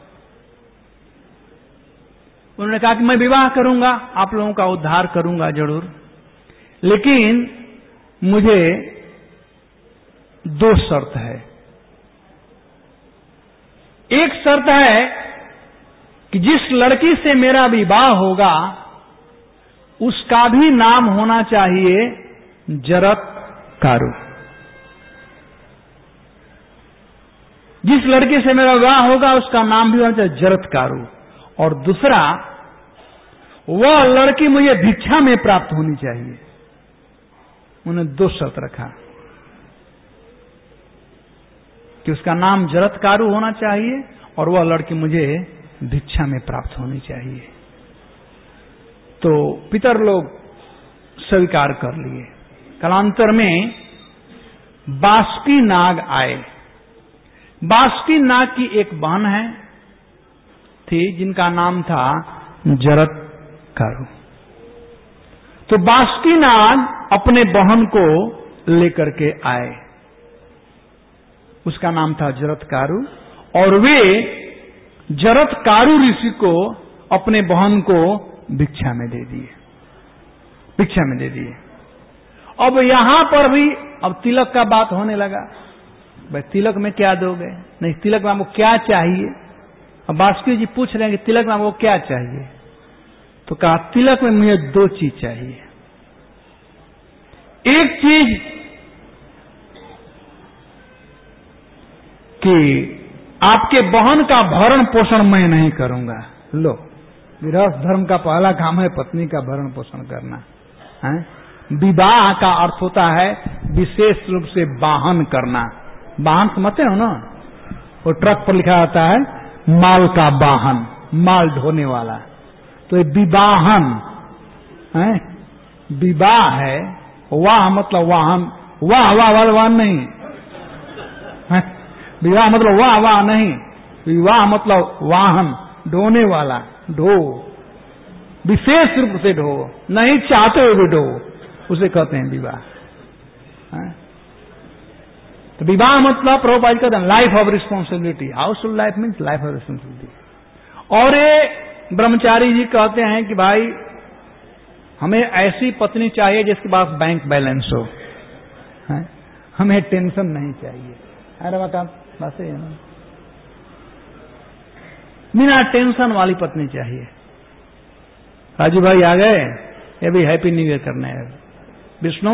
उन्होंने कहा कि मैं विवाह करूंगा, आप लोगों का उद्धार करूंगा जरूर, लेकिन मुझे दो शर्त है। एक शर्त है कि जिस लड़की से मेरा विवाह होगा उसका भी नाम होना चाहिए जरत्कारु। जिस लड़की से मेरा विवाह होगा उसका नाम भी होना चाहिए जरत्कारु। और दूसरा, वह लड़की मुझे भिक्षा में प्राप्त होनी चाहिए। उन्होंने दो शर्त रखा कि उसका नाम जरत्कारु होना चाहिए और वह लड़की मुझे भिक्षा में प्राप्त होनी चाहिए। तो पितर लोग स्वीकार कर लिए। कालांतर में बासुकी नाग आए। बासुकी नाग की एक बहन है थी जिनका नाम था जरत्कारु। तो बासुकी नाग अपने बहन को लेकर के आए, उसका नाम था जरत्कारु, और वे जरत्कारु ऋषि को अपने बहन को भिक्षा में दे दिए, भिक्षा में दे दिए। अब यहां पर भी अब तिलक का बात होने लगा। भाई तिलक में क्या दोगे? नहीं, तिलक में आपको क्या चाहिए? अब बासुकी जी पूछ रहे हैं कि तिलक में आपको क्या चाहिए? तो कहा तिलक में मुझे दो चीज चाहिए। एक चीज कि आपके बहन का भरण पोषण मैं नहीं करूंगा। लो, गृहस्थ धर्म का पहला काम है पत्नी का भरण पोषण करना है। विवाह का अर्थ होता है विशेष रूप से वाहन करना। वाहन समझते हो ना, वो ट्रक पर लिखा जाता है माल का वाहन, माल ढोने वाला। तो ये विवाहन है, विवाह है, वाह मतलब वाहन, वाह वाह वाह वाह नहीं है? विवाह मतलब वाह वाह नहीं, विवाह मतलब वाहन, ढोने वाला, ढो, विशेष रूप से ढो, नहीं चाहते हुए भी ढो, उसे कहते हैं विवाह। तो विवाह मतलब प्रभुपाद कहते हैं लाइफ ऑफ रिस्पॉन्सिबिलिटी। हाउसफुल life means life of responsibility. और ये ब्रह्मचारी जी कहते हैं कि भाई हमें ऐसी पत्नी चाहिए जिसके पास बैंक बैलेंस हो, है? हमें टेंशन नहीं चाहिए। अरे बता बस ये ना, बिना टेंशन वाली पत्नी चाहिए। राजू भाई आ गए, ये भी हैप्पी न्यू ईयर करने हैं। विष्णु,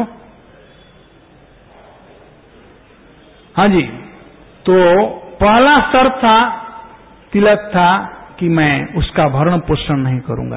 हाँ जी। तो पहला शर्त था, तिलक था कि मैं उसका भरण पोषण नहीं करूंगा,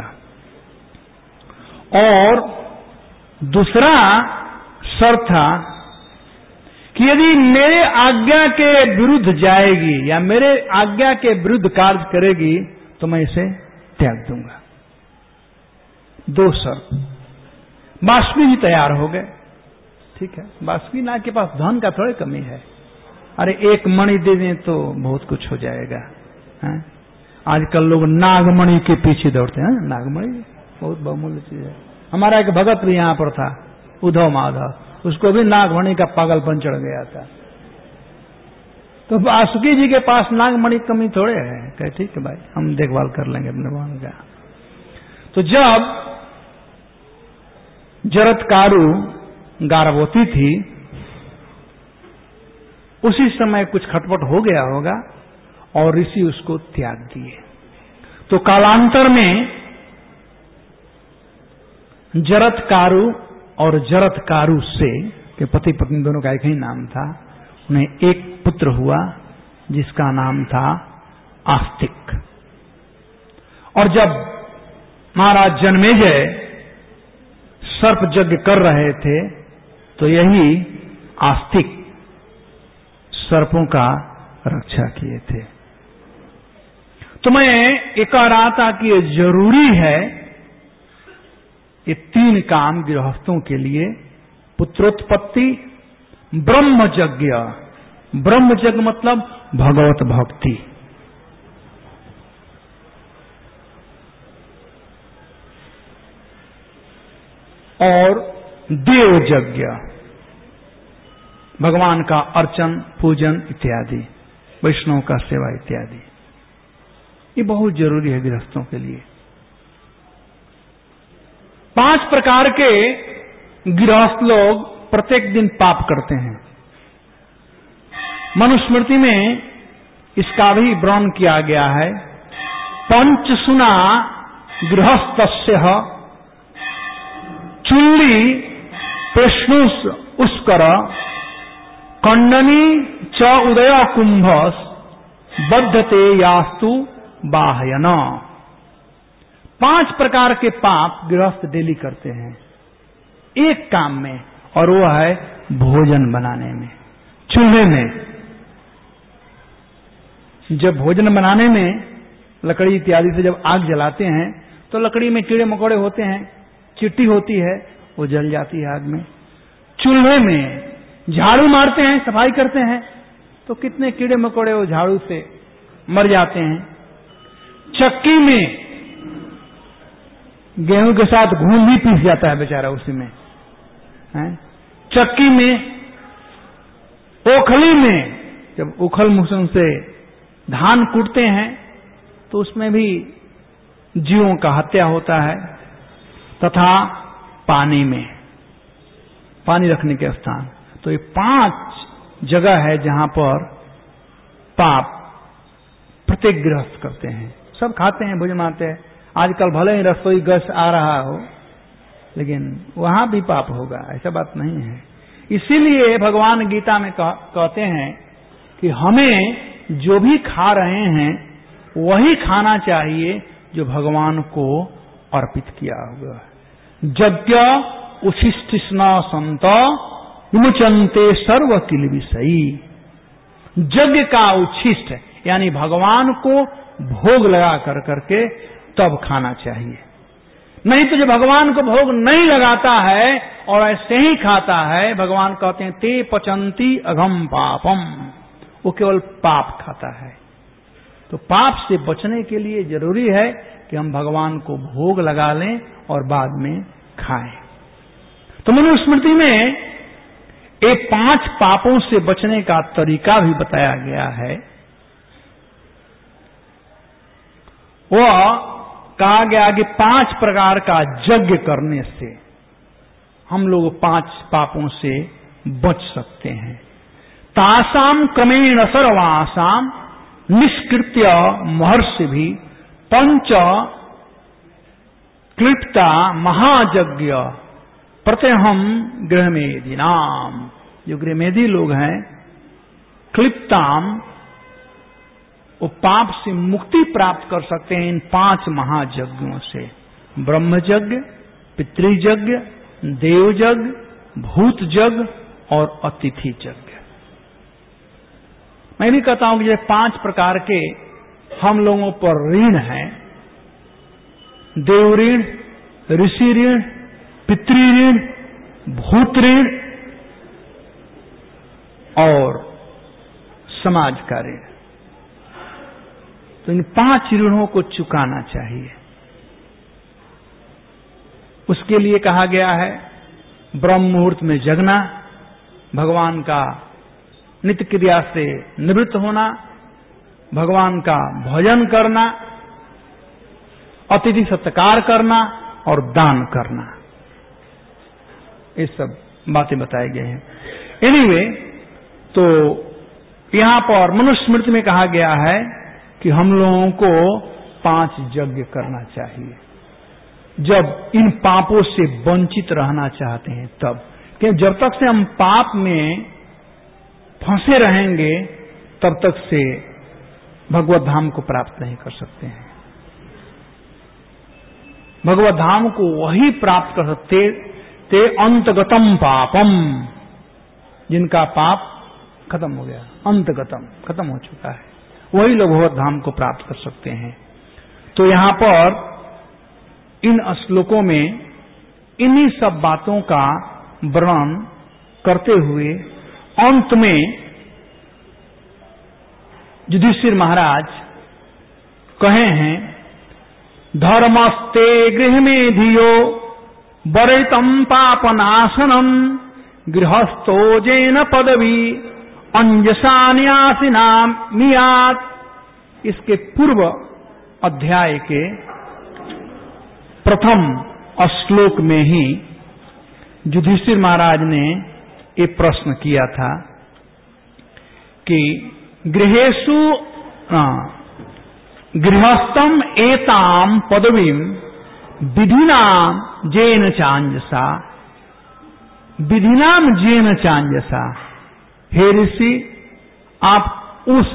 और दूसरा शर्त था कि यदि मेरे आज्ञा के विरुद्ध जाएगी या मेरे आज्ञा के विरुद्ध कार्य करेगी तो मैं इसे त्याग दूंगा। दो शर्त। बाष्पी भी तैयार हो गए। ठीक है, बाष्पी नाग के पास धन का थोड़ी कमी है। अरे एक मणि दे दें तो बहुत कुछ हो जाएगा, है? आजकल लोग नागमणि के पीछे दौड़ते हैं। नागमणि बहुत बहुमूल्य चीज है। हमारा एक भगत भी यहां पर था, उद्धव माधव, उसको भी नागमणि का पागलपन चढ़ गया था। तो वासुकी जी के पास नागमणि कमी थोड़े है। कहे ठीक है भाई, हम देखभाल कर लेंगे अपने भगवान का। तो जब जरत्कारु गार्भवती थी, उसी समय कुछ खटपट हो गया होगा और ऋषि उसको त्याग दिए। तो कालांतर में जरत्कारु और जरत्कारु से के पति पत्नी दोनों का एक ही नाम था, उन्हें एक पुत्र हुआ जिसका नाम था आस्तिक। और जब महाराज जन्मेजय सर्प यज्ञ कर रहे थे तो यही आस्तिक सर्पों का रक्षा किए थे। तो मैं ये कह रहा था कि ये जरूरी है, ये तीन काम गृहस्थों के लिए, पुत्रोत्पत्ति, ब्रह्म यज्ञ। ब्रह्म यज्ञ मतलब भगवत भक्ति, और देव यज्ञ, भगवान का अर्चन पूजन इत्यादि, वैष्णव का सेवा इत्यादि। ये बहुत जरूरी है गृहस्थों के लिए। पांच प्रकार के गृहस्थ लोग प्रत्येक दिन पाप करते हैं। मनुस्मृति में इसका भी वर्णन किया गया है। पंच सुना गृहस्थस्य चुल्ली प्रश्नुष उस्कर कंडनी च उदय कुंभस बद्धते यास्तु बाहयन। पांच प्रकार के पाप गृहस्थ डेली करते हैं एक काम में, और वो है भोजन बनाने में, चूल्हे में। जब भोजन बनाने में लकड़ी इत्यादि से जब आग जलाते हैं तो लकड़ी में कीड़े मकोड़े होते हैं, चिट्टी होती है, वो जल जाती है आग में। चूल्हे में झाड़ू मारते हैं, सफाई करते हैं, तो कितने कीड़े मकोड़े वो झाड़ू से मर जाते हैं। चक्की में गेहूं के साथ घून भी पीस जाता है बेचारा उसी में, है? चक्की में, ओखली में जब उखल मुसन से धान कूटते हैं तो उसमें भी जीवों का हत्या होता है। तथा पानी में, पानी रखने के स्थान। तो ये पांच जगह है जहां पर पाप प्रत्येक गृहस्थ करते हैं। सब खाते हैं, भोजन आते हैं। आजकल भले ही रसोई गैस आ रहा हो, लेकिन वहां भी पाप होगा, ऐसा बात नहीं है। इसीलिए भगवान गीता में कह, कहते हैं कि हमें जो भी खा रहे हैं वही खाना चाहिए जो भगवान को अर्पित किया होगा। यज्ञ उच्छिष्टिस्न संत विमुचन्ते सर्व किल विषयी। यज्ञ का उच्छिष्ट यानी भगवान को भोग लगा कर करके तब खाना चाहिए। नहीं तो जो भगवान को भोग नहीं लगाता है और ऐसे ही खाता है, भगवान कहते हैं ते पचंती अघम पापम, वो केवल पाप खाता है। तो पाप से बचने के लिए जरूरी है कि हम भगवान को भोग लगा लें और बाद में खाएं। तो मनुस्मृति में ये पांच पापों से बचने का तरीका भी बताया गया है। वह कहा गया कि पांच प्रकार का यज्ञ करने से हम लोग पांच पापों से बच सकते हैं। तासाम क्रमेण सर्वासाम निष्कृत्य महर्षि भी पंच क्लिप्ता महायज्ञ प्रत्यहम गृहमेधी नाम। जो गृहमेधी लोग हैं, क्लिप्ताम, वो पाप से मुक्ति प्राप्त कर सकते हैं इन पांच महायज्ञों से। ब्रह्मयज्ञ, पितृयज्ञ, देवयज्ञ, भूतयज्ञ और अतिथि यज्ञ। मैं भी कहता हूं कि ये पांच प्रकार के हम लोगों पर ऋण हैं। देव ऋण, ऋषि ऋण, पितृ ऋण, भूत ऋण और समाज का ऋण। तो इन पांच ऋणों को चुकाना चाहिए। उसके लिए कहा गया है ब्रह्म मुहूर्त में जगना, भगवान का नित्य क्रिया से निवृत्त होना, भगवान का भजन करना, अतिथि सत्कार करना और दान करना। ये सब बातें बताई गई हैं। एनीवे, तो यहां पर मनुस्मृति में कहा गया है कि हम लोगों को पांच यज्ञ करना चाहिए जब इन पापों से वंचित रहना चाहते हैं तब। क्योंकि जब तक से हम पाप में फंसे रहेंगे तब तक से भगवत धाम को प्राप्त नहीं कर सकते हैं। भगवत धाम को वही प्राप्त कर सकते ते अंतगतम पापम, जिनका पाप खत्म हो गया, अंतगतम खत्म हो चुका है, वही लोग भगवत धाम को प्राप्त कर सकते हैं। तो यहां पर इन श्लोकों में इन्हीं सब बातों का वर्णन करते हुए अंत में युधिष्ठिर महाराज कहे हैं, धर्मस्ते गृह में धियो वरितम पापनाशनम गृहस्थो जेन पदवी अंजसान्यासी नाम मियात। इसके पूर्व अध्याय के प्रथम श्लोक में ही युधिष्ठिर महाराज ने ये प्रश्न किया था कि गृहेषु गृहस्थम एताम पदवीम विधिनाम जेन चांजसा, विधिनाम जेन चांजसा। हे ऋषि, आप उस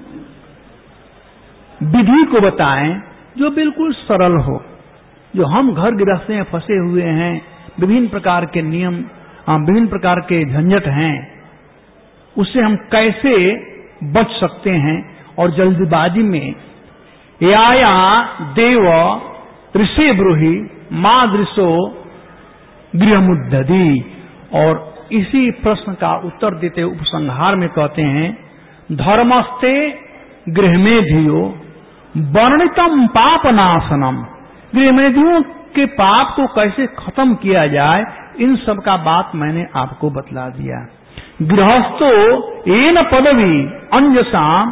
विधि को बताएं जो बिल्कुल सरल हो। जो हम घर गृहस्थी में फंसे हुए हैं, विभिन्न प्रकार के नियम, विभिन्न प्रकार के झंझट हैं, उससे हम कैसे बच सकते हैं। और जल्दबाजी में याया देव ऋषि ब्रूहि मादृशो गृहमुद्धि। और इसी प्रश्न का उत्तर देते उपसंहार में कहते हैं, धर्मस्ते गृहमेधियो वर्णितम पापनाशनम। गृहमेधियों के पाप को कैसे खत्म किया जाए, इन सब का बात मैंने आपको बतला दिया। गृहस्थो एन पदवी अंजसाम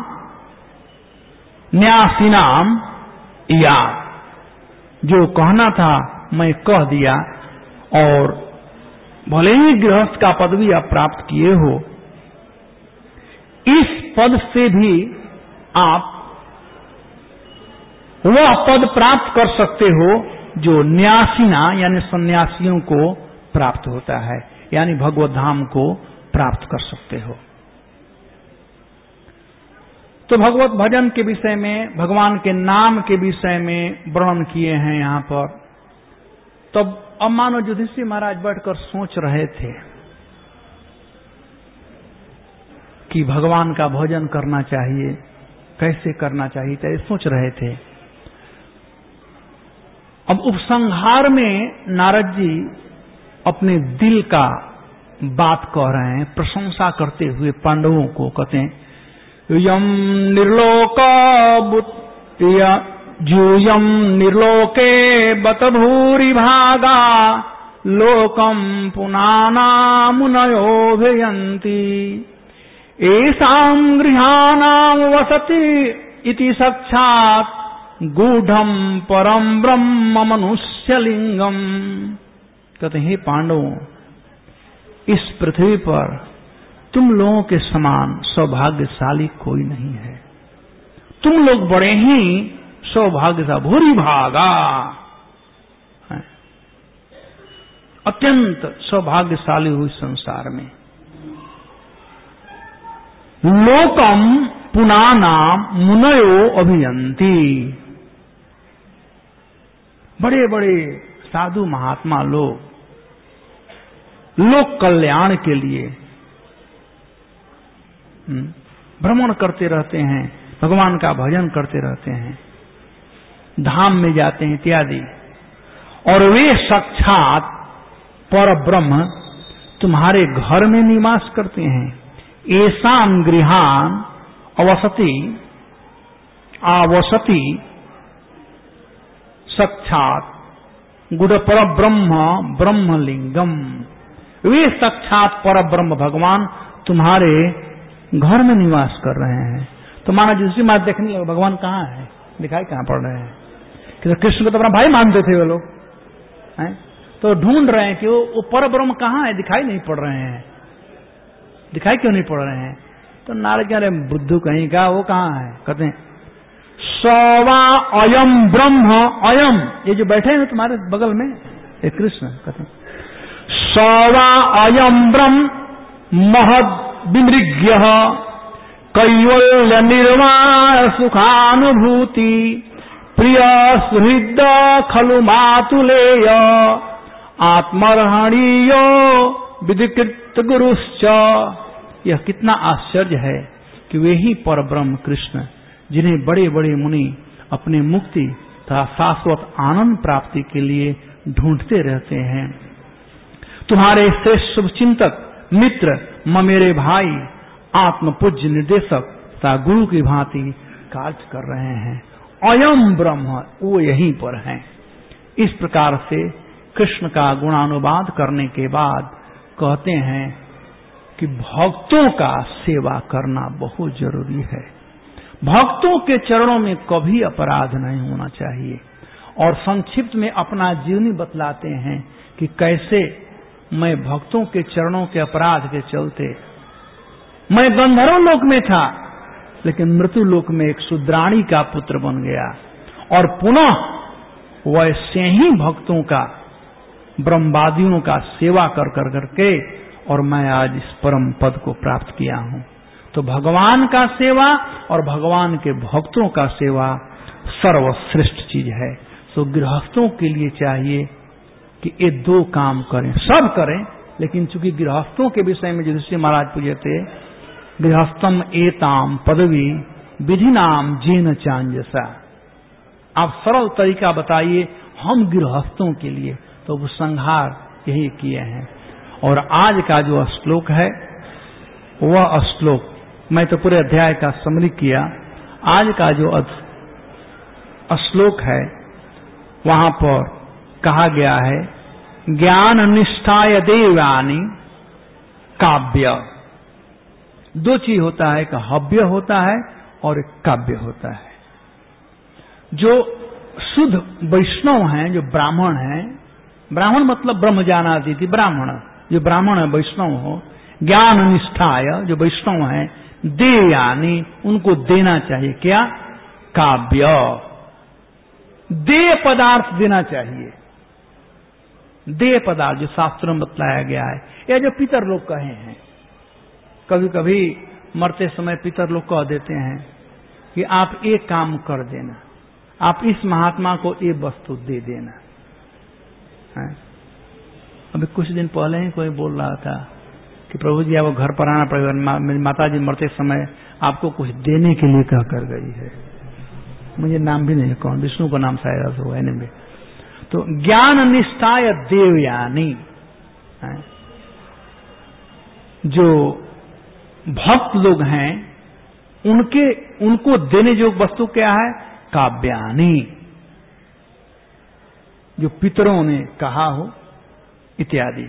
न्यासीनाम या, जो कहना था मैं कह दिया। और भले ही गृहस्थ का पदवी आप प्राप्त किए हो, इस पद से भी आप वह पद प्राप्त कर सकते हो जो न्यासीना यानी सन्यासियों को प्राप्त होता है, यानी भगवत धाम को प्राप्त कर सकते हो। तो भगवत भजन के विषय में, भगवान के नाम के विषय में वर्णन किए हैं यहां पर। तब अब मानो युधिष्ठिर महाराज बैठकर सोच रहे थे कि भगवान का भजन करना चाहिए, कैसे करना चाहिए, तो सोच रहे थे। अब उपसंहार में नारद जी अपने दिल का बात कह रहे हैं, प्रशंसा करते हुए पांडवों को कहते हैं, यम निर्लोक बुत्तिया जूयम निर्लोके बत भूरि भागा लोकम पुनाना मुनयो भयंती एसां गृहाणां वसति इति साक्षात् गूढ़म परम ब्रह्म मनुष्य लिंगम। कहते हैं, हे पांडवों, इस पृथ्वी पर तुम लोगों के समान सौभाग्यशाली कोई नहीं है। तुम लोग बड़े ही सौभाग्यशाली, भूरी भागा, अत्यंत सौभाग्यशाली हुई संसार में। लोकम पुनाना मुनयो अभियंती। बड़े बड़े साधु महात्मा लोग लोक कल्याण के लिए भ्रमण करते रहते हैं, भगवान का भजन करते रहते हैं, धाम में जाते हैं इत्यादि। और वे साक्षात पर ब्रह्म तुम्हारे घर में निवास करते हैं। ऐसान गृहान अवसति आवसति साक्षात गुड पर ब्रह्म ब्रह्मलिंगम। वे साक्षात पर ब्रह्म भगवान तुम्हारे घर में निवास कर रहे हैं। तो माना दूसरी बात देखने लगे, भगवान कहाँ है, दिखाई कहाँ पड़ रहे हैं। कि कृष्ण को तो अपना भाई मानते थे वे लोग, हैं? तो ढूंढ रहे हैं कि वो, वो पर ब्रह्म कहाँ है, दिखाई नहीं पड़ रहे हैं। दिखाई क्यों नहीं पड़ रहे हैं? तो नारद कह रहे, बुद्धू कहीं का, वो कहाँ है? कहते हैं, सवा अयम ब्रह्म अयम। ये जो बैठे हैं तुम्हारे बगल में, ये कृष्ण। कहते हैं, सवा अयम ब्रह्म महद विमृग्य कैवल्य निर्वाण सुखानुभूति प्रिय सुहृद खलु मातुलेय आत्मरहणीय विधिकृत गुरुश्च। यह कितना आश्चर्य है कि वे ही पर ब्रह्म कृष्ण, जिन्हें बड़े बड़े मुनि अपने मुक्ति तथा शाश्वत आनंद प्राप्ति के लिए ढूंढते रहते हैं। तुम्हारे श्रेष्ठ शुभचिंतक मित्र ममेरे भाई आत्म पूज्य निर्देशक तथा गुरु की भांति कार्य कर रहे हैं। अयम ब्रह्म, वो यहीं पर हैं। इस प्रकार से कृष्ण का गुणानुवाद करने के बाद कहते हैं कि भक्तों का सेवा करना बहुत जरूरी है। भक्तों के चरणों में कभी अपराध नहीं होना चाहिए। और संक्षिप्त में अपना जीवनी बतलाते हैं कि कैसे मैं भक्तों के चरणों के अपराध के चलते, मैं गंधर्व लोक में था लेकिन मृत्यु लोक में एक शूद्राणी का पुत्र बन गया, और पुनः वैसे ही भक्तों का, ब्रह्मवादियों का सेवा कर कर करके, और मैं आज इस परम पद को प्राप्त किया हूं। तो भगवान का सेवा और भगवान के भक्तों का सेवा सर्वश्रेष्ठ चीज है। तो गृहस्थों के लिए चाहिए कि ये दो काम करें, सब करें, लेकिन चूंकि गृहस्थों के विषय में युधिष्ठिर महाराज पूछे थे, गृहस्थम एताम पदवी विधि नाम जेन चांजसा। आप सरल तरीका बताइए हम गृहस्थों के लिए, तो वो संहार यही किए हैं। और आज का जो श्लोक है वह श्लोक, मैं तो पूरे अध्याय का समरी किया, आज का जो श्लोक है वहां पर कहा गया है, ज्ञान निष्ठाय देवानी काव्य। दो चीज होता है, एक हव्य होता है और एक काव्य होता है। जो शुद्ध वैष्णव हैं, जो ब्राह्मण हैं, ब्राह्मण मतलब ब्रह्म जानाति थी ब्राह्मण, जो ब्राह्मण है वैष्णव हो, ज्ञान निष्ठाय जो वैष्णव हैं, देयानी उनको देना चाहिए क्या? काव्य, देय पदार्थ देना चाहिए। देय पदार्थ जो शास्त्रों में बतलाया गया है, या जो पितर लोग कहे हैं, कभी कभी मरते समय पितर लोग कह देते हैं कि आप एक काम कर देना, आप इस महात्मा को ये वस्तु दे देना है। अभी कुछ दिन पहले ही कोई बोल रहा था कि प्रभु जी आप घर पर आना पड़ेगा, मेरी माता जी मरते समय आपको कुछ देने के लिए कह कर गई है। मुझे नाम भी नहीं, कौन, विष्णु का नाम शायद हो है। तो ज्ञान निष्ठाय देवयानी, जो भक्त लोग हैं उनके उनको देने योग्य वस्तु क्या है? काव्यानी, जो पितरों ने कहा हो इत्यादि।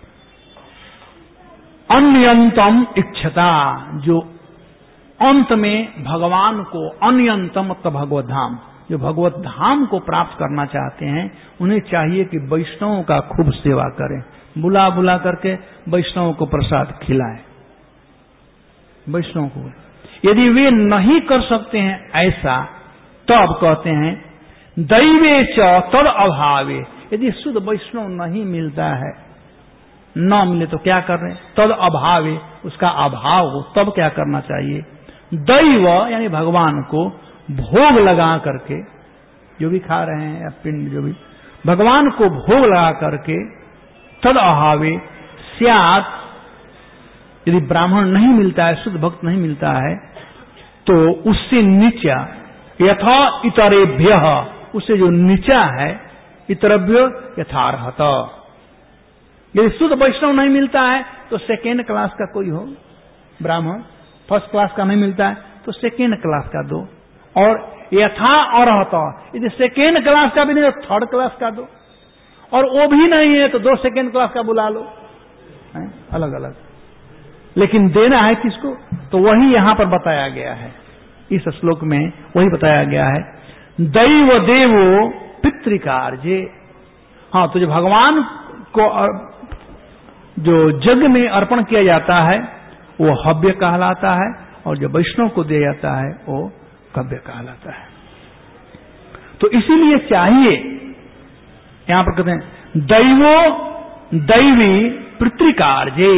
अन्यंतम इच्छता, जो अंत में भगवान को, अन्यंतम मतलब भगवत धाम, जो भगवत धाम को प्राप्त करना चाहते हैं उन्हें चाहिए कि वैष्णवों का खूब सेवा करें, बुला बुला करके वैष्णवों को प्रसाद खिलाएं। वैष्णव को यदि वे नहीं कर सकते हैं ऐसा, तो अब कहते हैं दैवे च तद अभावे, यदि शुद्ध वैष्णव नहीं मिलता है, न मिले तो क्या कर रहे हैं, तद अभावे, उसका अभाव हो तब क्या करना चाहिए, दैव यानी भगवान को भोग लगा करके, जो भी खा रहे हैं या पिंड जो भी, भगवान को भोग लगा करके, तद अभावे स्यात्, यदि ब्राह्मण नहीं मिलता है, शुद्ध भक्त नहीं मिलता है, तो उससे नीचा, यथा इतरेभ्य, उससे जो नीचा है, इतरभ्य यथार्हत, यदि शुद्ध वैष्णव नहीं मिलता है तो सेकेंड क्लास का कोई हो ब्राह्मण, फर्स्ट क्लास का नहीं मिलता है तो सेकेंड क्लास का दो, और यथा अर्हत, यदि सेकेंड क्लास का भी नहीं तो थर्ड क्लास का दो, और वो भी नहीं है तो दो सेकेंड क्लास का बुला लो, है? अलग अलग, लेकिन देना है किसको, तो वही यहां पर बताया गया है, इस श्लोक में वही बताया गया है, दैव देवो पितृकार्ये। हाँ, तो जो भगवान को जो यज्ञ में अर्पण किया जाता है वो हव्य कहलाता है, और जो वैष्णव को दिया जाता है वो कव्य कहलाता है। तो इसीलिए चाहिए, यहां पर कहते हैं दैवो दैवी पितृकार्ये,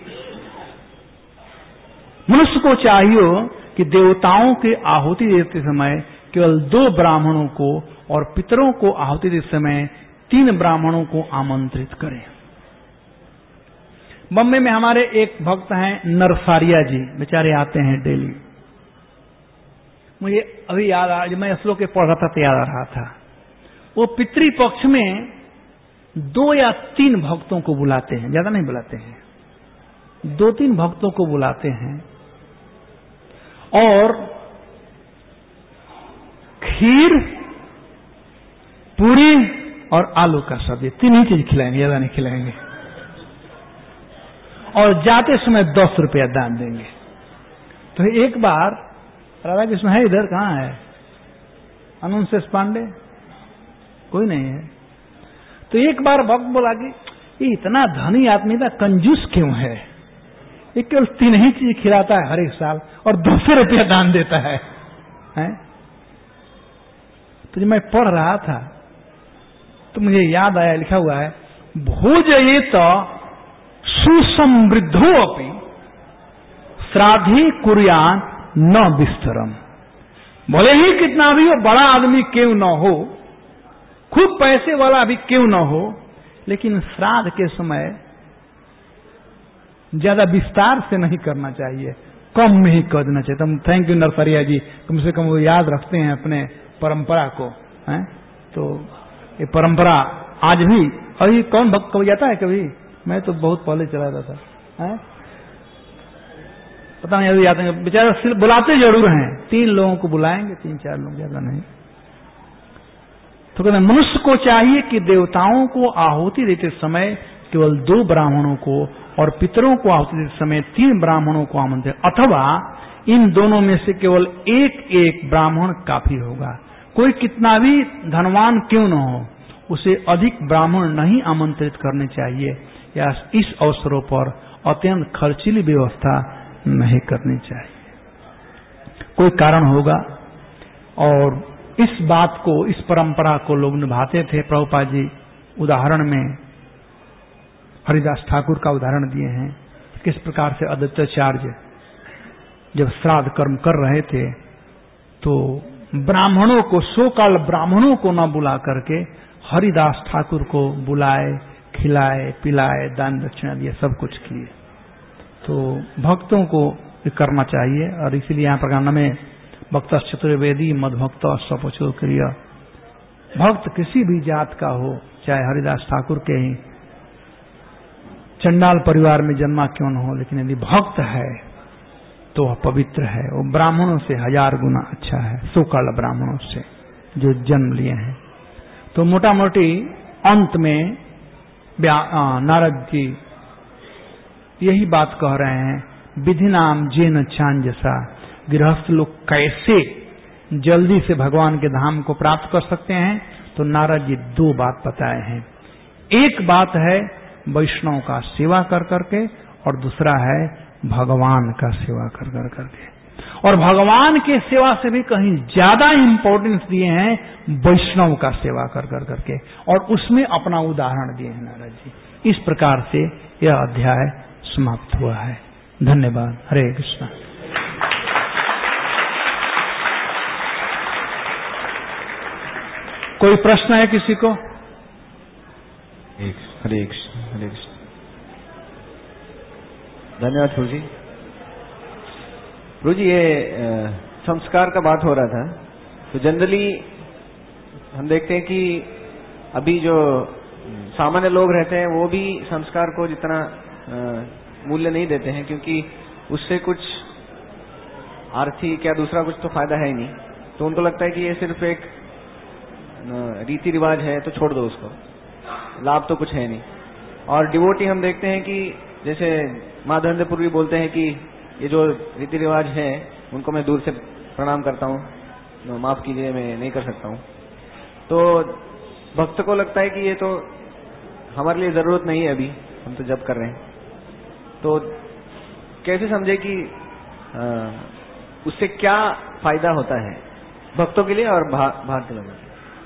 मनुष्य को चाहिए कि देवताओं के आहुति देते समय केवल दो ब्राह्मणों को और पितरों को आहुति देते समय तीन ब्राह्मणों को आमंत्रित करें। बम्बई में हमारे एक भक्त हैं नरसारिया जी, बेचारे आते हैं डेली, मुझे अभी याद आ, जब मैं श्लोक के पढ़ रहा था तो याद आ रहा था, वो पितृपक्ष में दो या तीन भक्तों को बुलाते हैं, ज्यादा नहीं बुलाते हैं, दो तीन भक्तों को बुलाते हैं, और खीर, पूरी और आलू का सब्जी, तीन ही चीज खिलाएंगे, ज्यादा नहीं खिलाएंगे, और जाते समय दस रुपया दान देंगे। तो एक बार राधा कृष्ण है इधर, कहाँ है अनुशेष पांडे, कोई नहीं है, तो एक बार भक्त बोला कि ये इतना धनी आदमी था, कंजूस क्यों है, ये केवल तीन ही चीज खिलाता है हर एक साल और दो सौ रुपया दान देता है, हैं? तो जब मैं पढ़ रहा था तो मुझे याद आया, लिखा हुआ है भोजयेत सुसमृद्धो अपि श्राद्धे कुर्यान न विस्तरम, भले ही कितना भी वो बड़ा आदमी क्यों न हो, खूब पैसे वाला भी क्यों न हो, लेकिन श्राद्ध के समय ज्यादा विस्तार से नहीं करना चाहिए, कम में ही कर देना चाहिए। तुम थैंक यू नरसरिया जी, कम से कम वो याद रखते हैं अपने परंपरा को, हैं? तो ये परंपरा आज भी, अभी कौन भक्त कभी जाता है, कभी मैं तो बहुत पहले चला जाता था, हैं? पता नहीं अभी जाते हैं, बेचारे बुलाते जरूर हैं, तीन लोगों को बुलाएंगे, तीन चार लोग, ज्यादा नहीं। तो कहते मनुष्य को चाहिए कि देवताओं को आहुति देते समय केवल दो ब्राह्मणों को और पितरों को आहुति देते समय तीन ब्राह्मणों को आमंत्रित, अथवा इन दोनों में से केवल एक एक ब्राह्मण काफी होगा। कोई कितना भी धनवान क्यों न हो, उसे अधिक ब्राह्मण नहीं आमंत्रित करने चाहिए, या इस अवसरों पर अत्यंत खर्चीली व्यवस्था नहीं करनी चाहिए। कोई कारण होगा, और इस बात को, इस परंपरा को लोग निभाते थे। प्रभुपाद जी उदाहरण में हरिदास ठाकुर का उदाहरण दिए हैं, किस प्रकार से अद्वैताचार्य जब श्राद्ध कर्म कर रहे थे तो ब्राह्मणों को, सो काल ब्राह्मणों को न बुला करके हरिदास ठाकुर को बुलाए, खिलाए, पिलाए, दान दक्षिणा दिए, सब कुछ किए। तो भक्तों को करना चाहिए, और इसीलिए यहाँ प्रकरण में भक्त चतुर्वेदी मदभक्त स्वपचो क्रिय, भक्त किसी भी जात का हो, चाहे हरिदास ठाकुर के ही चंडाल परिवार में जन्मा क्यों न हो, लेकिन यदि भक्त है तो वह पवित्र है, वो ब्राह्मणों से हजार गुना अच्छा है, सोकाल ब्राह्मणों से जो जन्म लिए हैं। तो मोटा मोटी अंत में नारद जी यही बात कह रहे हैं, विधि नाम जेन चांजसा, गृहस्थ लोग कैसे जल्दी से भगवान के धाम को प्राप्त कर सकते हैं, तो नारद जी दो बात बताए हैं। एक बात है वैष्णव का सेवा कर करके, और दूसरा है भगवान का सेवा कर कर करके। और भगवान के सेवा से भी कहीं ज्यादा इंपॉर्टेंस दिए हैं वैष्णव का सेवा कर कर करके, और उसमें अपना उदाहरण दिए हैं नारद जी। इस प्रकार से यह अध्याय समाप्त हुआ है। धन्यवाद। हरे कृष्णा। कोई प्रश्न है किसी को? हरे कृष्ण हरे कृष्ण। धन्यवाद प्रभु जी। प्रभु जी, ये संस्कार का बात हो रहा था, तो जनरली हम देखते हैं कि अभी जो सामान्य लोग रहते हैं वो भी संस्कार को जितना मूल्य नहीं देते हैं, क्योंकि उससे कुछ आर्थिक या दूसरा कुछ तो फायदा है ही नहीं। तो उनको लगता है कि ये सिर्फ एक रीति रिवाज है, तो छोड़ दो उसको, लाभ तो कुछ है नहीं। और डिवोटी हम देखते हैं कि जैसे माधवेंद्रपुर भी बोलते हैं कि ये जो रीति रिवाज है उनको मैं दूर से प्रणाम करता हूँ, माफ कीजिए मैं नहीं कर सकता हूँ। तो भक्त को लगता है कि ये तो हमारे लिए जरूरत नहीं है, अभी हम तो जप कर रहे हैं। तो कैसे समझे कि आ, उससे क्या फायदा होता है भक्तों के लिए और बाहर के लोगों के लिए?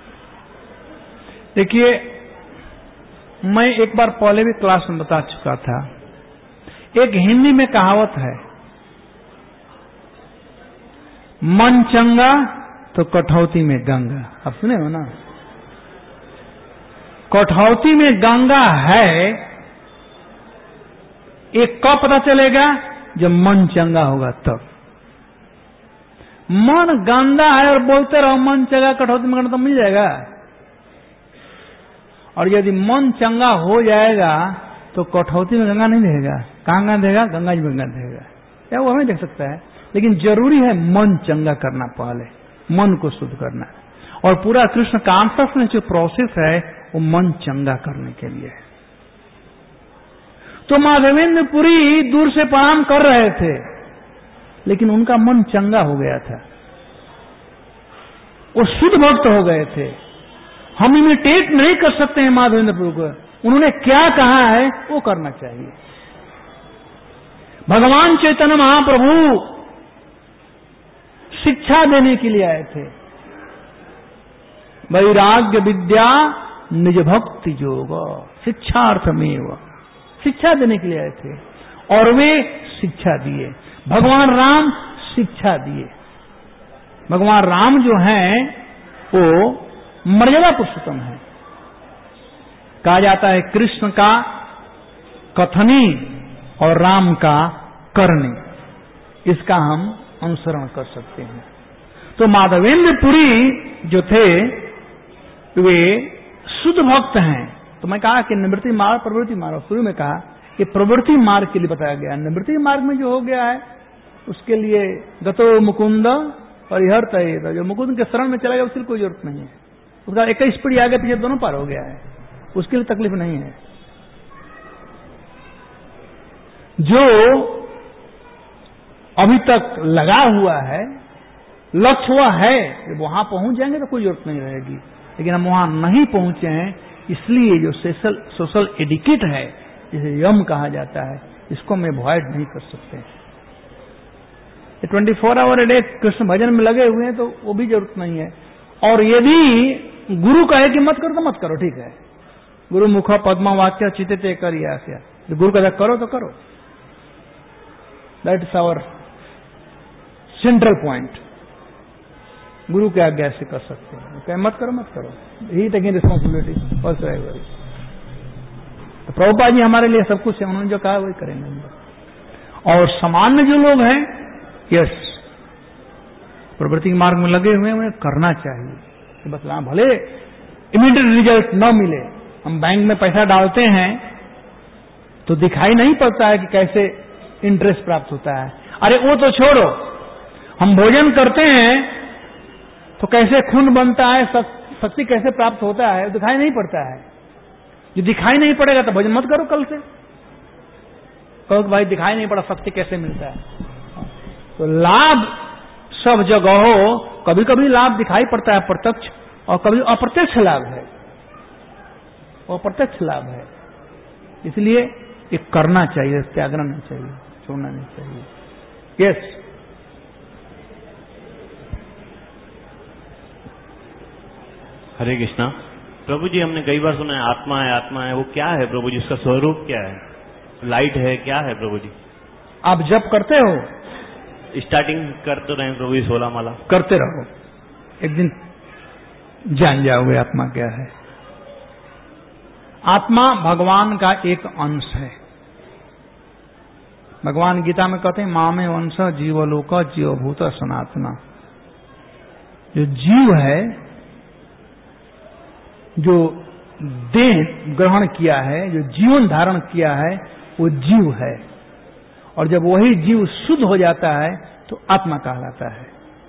देखिए, मैं एक बार पहले भी क्लास में बता चुका था, एक हिंदी में कहावत है, मन चंगा तो कठौती में गंगा। आप सुने हो ना? कठौती में गंगा है, एक कब पता चलेगा? जब मन चंगा होगा तब। मन गंदा है और बोलते रहो मन चंगा कठौती में गंगा, तो मिल जाएगा। और यदि मन चंगा हो जाएगा तो कठौती में गंगा नहीं देगा। कहां गंगा देगा? गंगा जी में गंगा देगा। क्या वो हमें देख सकता है? लेकिन जरूरी है मन चंगा करना, पहले मन को शुद्ध करना। और पूरा कृष्ण कॉन्शस में जो प्रोसेस है वो मन चंगा करने के लिए है। तो माधवेंद्र पुरी दूर से प्रणाम कर रहे थे, लेकिन उनका मन चंगा हो गया था, वो शुद्ध भक्त हो गए थे। हम इमिटेट नहीं कर सकते हैं माधवेंद्र पुरी को, उन्होंने क्या कहा है वो करना चाहिए। भगवान चैतन्य महाप्रभु शिक्षा देने के लिए आए थे, वैराग्य विद्या निज भक्ति योग शिक्षार्थमेव, शिक्षा देने के लिए आए थे और वे शिक्षा दिए। भगवान राम शिक्षा दिए। भगवान राम जो हैं वो मर्यादा पुरुषोत्तम है। कहा जाता है कृष्ण का कथनी और राम का करनी, इसका हम अनुसरण कर सकते हैं। तो माधवेंद्र पुरी जो थे वे शुद्ध भक्त हैं। तो मैं कहा कि निवृत्ति मार्ग प्रवृत्ति मार्ग, शुरू में कहा कि प्रवृत्ति मार्ग के लिए बताया गया। निवृत्ति मार्ग में जो हो गया है उसके लिए गतो मुकुंद परिहर तय, जो मुकुंद के शरण में चला गया उसकी कोई जरूरत नहीं है। उसका इक्कीस पीढ़ी आगे पीछे दोनों पार हो गया है, उसके लिए तकलीफ नहीं है। जो अभी तक लगा हुआ है, लक्ष्य हुआ है कि वहां पहुंच जाएंगे तो कोई जरूरत नहीं रहेगी, लेकिन हम वहां नहीं पहुंचे हैं, इसलिए जो सोशल सोशल एडिकेट है, जिसे यम कहा जाता है, इसको हम अवॉइड नहीं कर सकते। Twenty four hour a day Krishna भजन में लगे हुए हैं तो वो भी जरूरत नहीं है। और यदि गुरु कहे कि मत करो तो मत करो, ठीक है। गुरु मुख पद्मा वाक्य चिते करिया क्या, गुरु कहता करो तो करो, that is our central point. गुरु के आज्ञा से कर सकते हैं, कहे मत करो मत करो, he taking responsibility first driver. तो प्रभुपाद जी हमारे लिए सब कुछ है, उन्होंने जो कहा वही करेंगे। और सामान्य जो लोग हैं, यस प्रवृत्ति मार्ग में लगे हुए हैं, उन्हें करना चाहिए कि बस हाँ भले इमीडिएट रिजल्ट न मिले। हम बैंक में पैसा डालते हैं तो दिखाई नहीं पड़ता है कि कैसे इंटरेस्ट प्राप्त होता है। अरे वो तो छोड़ो, हम भोजन करते हैं तो कैसे खून बनता है, शक्ति कैसे प्राप्त होता है, दिखाई नहीं पड़ता है। जो दिखाई नहीं पड़ेगा तो भोजन मत करो, कल से कहो कि भाई दिखाई नहीं पड़ा, शक्ति कैसे मिलता है। तो लाभ सब जगह हो, कभी कभी लाभ दिखाई पड़ता है प्रत्यक्ष, और कभी अप्रत्यक्ष लाभ है, वो अप्रत्यक्ष लाभ है। इसलिए ये करना चाहिए, त्यागना नहीं चाहिए, छोड़ना नहीं चाहिए। यस। हरे कृष्णा। प्रभु जी, हमने कई बार सुना है आत्मा है, आत्मा है, वो क्या है प्रभु जी? उसका स्वरूप क्या है? लाइट है, क्या है प्रभु जी? आप जब करते हो, स्टार्टिंग कर तो रहे हैं प्रभु जी, सोलह माला करते रहो, एक दिन जान जाओगे आत्मा क्या है। आत्मा भगवान का एक अंश है। भगवान गीता में कहते हैं मामे वंश जीवलोक जीवभूत सनातना। जो जीव है, जो देह ग्रहण किया है, जो जीवन धारण किया है, वो जीव है। और जब वही जीव शुद्ध हो जाता है तो आत्मा कहलाता है।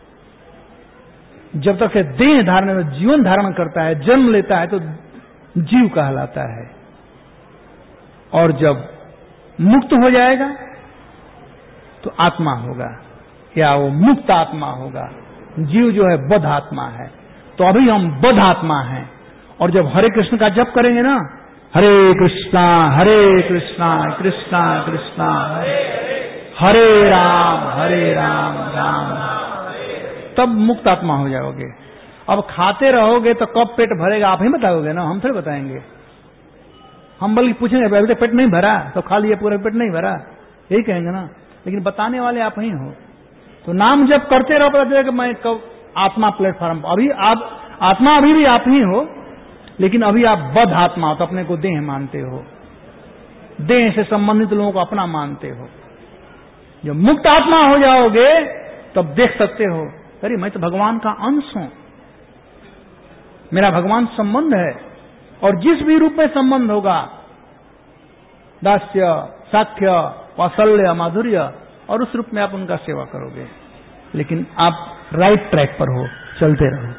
जब तक ये देह धारण में जीवन धारण करता है, जन्म लेता है, तो जीव कहलाता है। और जब मुक्त हो जाएगा तो आत्मा होगा, या वो मुक्त आत्मा होगा। जीव जो है बद्ध आत्मा है। तो अभी हम बद्ध आत्मा हैं। और जब हरे कृष्ण का जप करेंगे ना, हरे कृष्णा हरे कृष्णा कृष्णा कृष्णा हरे हरे राम हरे राम राम, तब मुक्त आत्मा हो जाओगे। अब खाते रहोगे तो कब पेट भरेगा आप ही बताओगे ना, हम थोड़ी बताएंगे। हम बल्कि पूछेंगे अभी तो पेट नहीं भरा, तो खा लिया पूरा, पेट नहीं भरा, यही कहेंगे ना। लेकिन बताने वाले आप ही हो। तो नाम जब करते रहो, पता चलेगा मैं कब आत्मा प्लेटफॉर्म। अभी आप आत्मा अभी भी आप ही हो, लेकिन अभी आप बद्ध आत्मा हो, तो अपने को देह मानते हो, देह से संबंधित लोगों को अपना मानते हो। जब मुक्त आत्मा हो जाओगे तब देख सकते हो, अरे मैं तो भगवान का अंश हूं, मेरा भगवान संबंध है। और जिस भी रूप में संबंध होगा, दास्य, साख्य, वात्सल्य, माधुर्य, और उस रूप में आप उनका सेवा करोगे। लेकिन आप राइट ट्रैक पर हो, चलते रहो।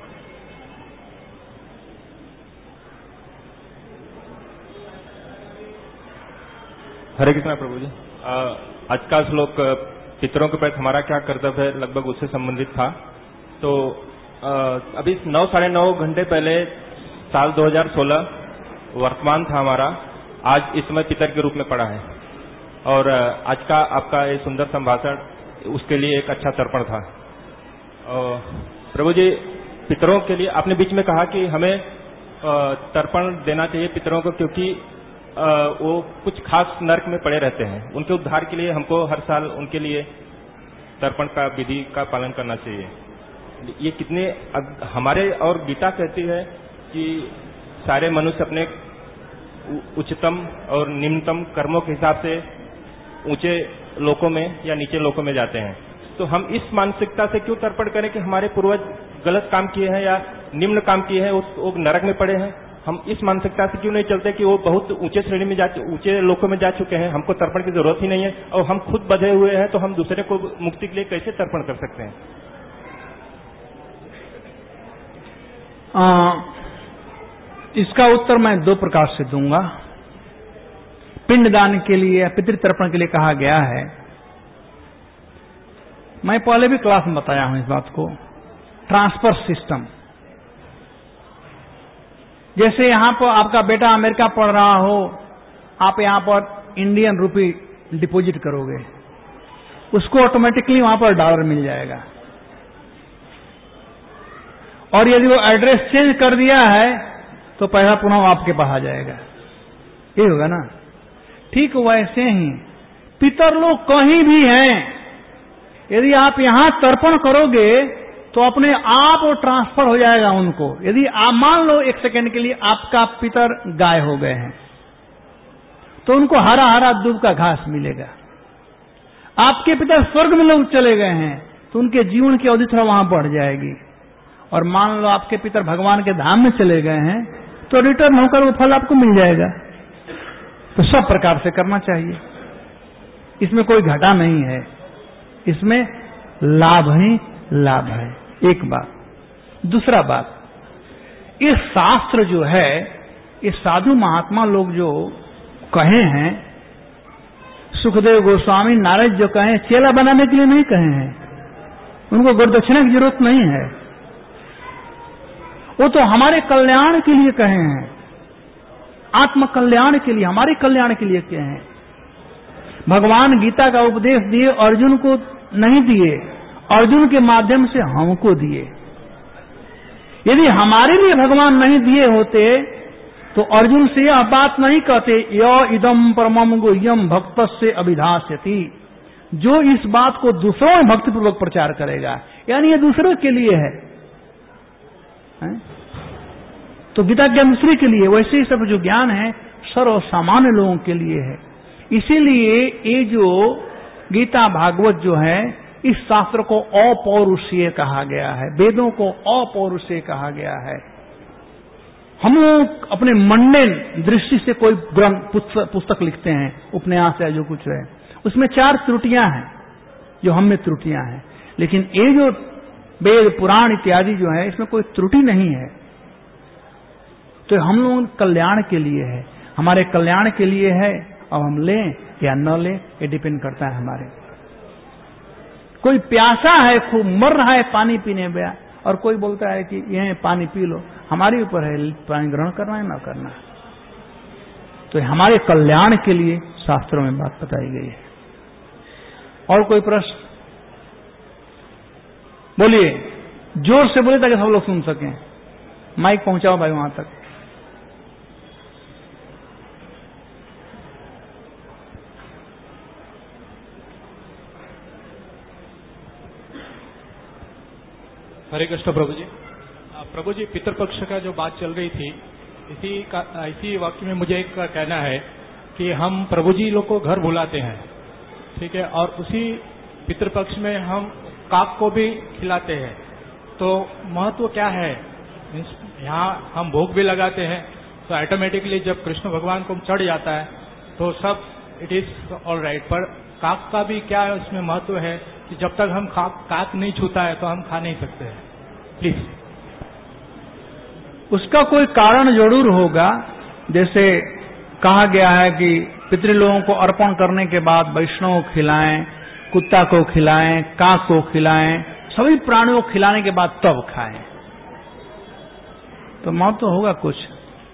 हरे कृष्णा प्रभु जी। आज का श्लोक पितरों के प्रति हमारा क्या कर्तव्य है, लगभग उससे संबंधित था। तो आ, अभी नौ साढ़े नौ घंटे पहले साल दो हज़ार सोलह वर्तमान था हमारा, आज इस समय पितर के रूप में पड़ा है। और आज का आपका ये सुंदर संभाषण उसके लिए एक अच्छा तर्पण था। और प्रभु जी, पितरों के लिए आपने बीच में कहा कि हमें तर्पण देना चाहिए पितरों को, क्योंकि वो कुछ खास नरक में पड़े रहते हैं। उनके उद्धार के लिए हमको हर साल उनके लिए तर्पण का विधि का पालन करना चाहिए। ये कितने हमारे, और गीता कहती है कि सारे मनुष्य अपने उच्चतम और निम्नतम कर्मों के हिसाब से ऊंचे लोकों में या नीचे लोकों में जाते हैं। तो हम इस मानसिकता से क्यों तर्पण करें कि हमारे पूर्वज गलत काम किए हैं या निम्न काम किए हैं, वो नरक में पड़े हैं। हम इस मानसिकता से क्यों नहीं चलते कि वो बहुत ऊंचे श्रेणी में जा ऊंचे लोकों में जा चुके हैं, हमको तर्पण की जरूरत ही नहीं है, और हम खुद बधे हुए हैं, तो हम दूसरे को मुक्ति के लिए कैसे तर्पण कर सकते हैं? आ, इसका उत्तर मैं दो प्रकार से दूंगा। पिंडदान के लिए, पितृतर्पण के लिए कहा गया है, मैं पहले भी क्लास में बताया हूं इस बात को, ट्रांसफर सिस्टम। जैसे यहां पर आपका बेटा अमेरिका पढ़ रहा हो, आप यहां पर इंडियन रुपी डिपॉजिट करोगे, उसको ऑटोमेटिकली वहां पर डॉलर मिल जाएगा। और यदि वो एड्रेस चेंज कर दिया है तो पैसा पुनः आपके पास आ जाएगा। ये होगा ना। ठीक वैसे ही पितर लोग कहीं भी हैं, यदि आप यहां तर्पण करोगे तो अपने आप वो ट्रांसफर हो जाएगा उनको। यदि आप मान लो एक सेकंड के लिए आपका पितर गाय हो गए हैं, तो उनको हरा हरा दूब का घास मिलेगा। आपके पिता स्वर्ग में लोग चले गए हैं, तो उनके जीवन की अवधि थोड़ा वहां बढ़ जाएगी। और मान लो आपके पितर भगवान के धाम में चले गए हैं, तो रिटर्न होकर वो फल आपको मिल जाएगा। तो सब प्रकार से करना चाहिए, इसमें कोई घाटा नहीं है, इसमें लाभ ही लाभ है। एक बात। दूसरा बात, ये शास्त्र जो है, ये साधु महात्मा लोग जो कहे हैं, सुखदेव गोस्वामी नारद जो कहे, चेला बनाने के लिए नहीं कहे हैं। उनको गुरदक्षिणा की जरूरत नहीं है। वो तो हमारे कल्याण के लिए कहे हैं, आत्म कल्याण के लिए, हमारे कल्याण के लिए कहे हैं। भगवान गीता का उपदेश दिए, अर्जुन को नहीं दिए, अर्जुन के माध्यम से हमको दिए। यदि हमारे लिए भगवान नहीं दिए होते तो अर्जुन से यह बात नहीं कहते, य इदम परमम गुह्यम भक्तस्य अभिधास्यति, जो इस बात को दूसरों में भक्तिपूर्वक प्रचार करेगा, यानी ये दूसरों के लिए है, है? तो गीता ज्ञान दूसरे के लिए, वैसे ही सब जो ज्ञान है सर्व सामान्य लोगों के लिए है। इसीलिए ये जो गीता भागवत जो है, इस शास्त्र को अपौरुषीय कहा गया है, वेदों को अपौरुषीय कहा गया है। हम लोग अपने मंडेन दृष्टि से कोई ग्रंथ पुस्तक लिखते हैं, उपन्यास या जो कुछ है, उसमें चार त्रुटियां हैं जो हम में त्रुटियां हैं, लेकिन ये जो वेद पुराण इत्यादि जो है इसमें कोई त्रुटि नहीं है। तो हम लोग कल्याण के लिए है, हमारे कल्याण के लिए है। अब हम लें या न लें ये डिपेंड करता है हमारे। कोई प्यासा है, खूब मर रहा है पानी पीने में, और कोई बोलता है कि यह पानी पी लो, हमारे ऊपर है पानी ग्रहण करना है ना करना। तो हमारे कल्याण के लिए शास्त्रों में बात बताई गई है। और कोई प्रश्न बोलिए, जोर से बोले ताकि सब लोग सुन सकें। माइक पहुंचाओ भाई वहां तक। हरे कृष्ण प्रभु जी। प्रभु जी, पितृपक्ष का जो बात चल रही थी, इसी का इसी वाक्य में मुझे एक कहना है कि हम प्रभु जी लोग को घर बुलाते हैं, ठीक है, और उसी पितृपक्ष में हम काक को भी खिलाते हैं, तो महत्व क्या है? यहाँ हम भोग भी लगाते हैं, तो ऑटोमेटिकली जब कृष्ण भगवान को चढ़ जाता है तो सब इट इज ऑल राइट, पर काक का भी क्या है उसमें महत्व है कि जब तक हम काक नहीं छूता है तो हम खा नहीं सकते हैं। प्लीज। उसका कोई कारण जरूर होगा। जैसे कहा गया है कि पितृलोगों को अर्पण करने के बाद वैष्णव को खिलाएं, कुत्ता को खिलाएं, काक को खिलाएं, सभी प्राणियों को खिलाने के बाद तब खाएं, तो मौत तो होगा कुछ।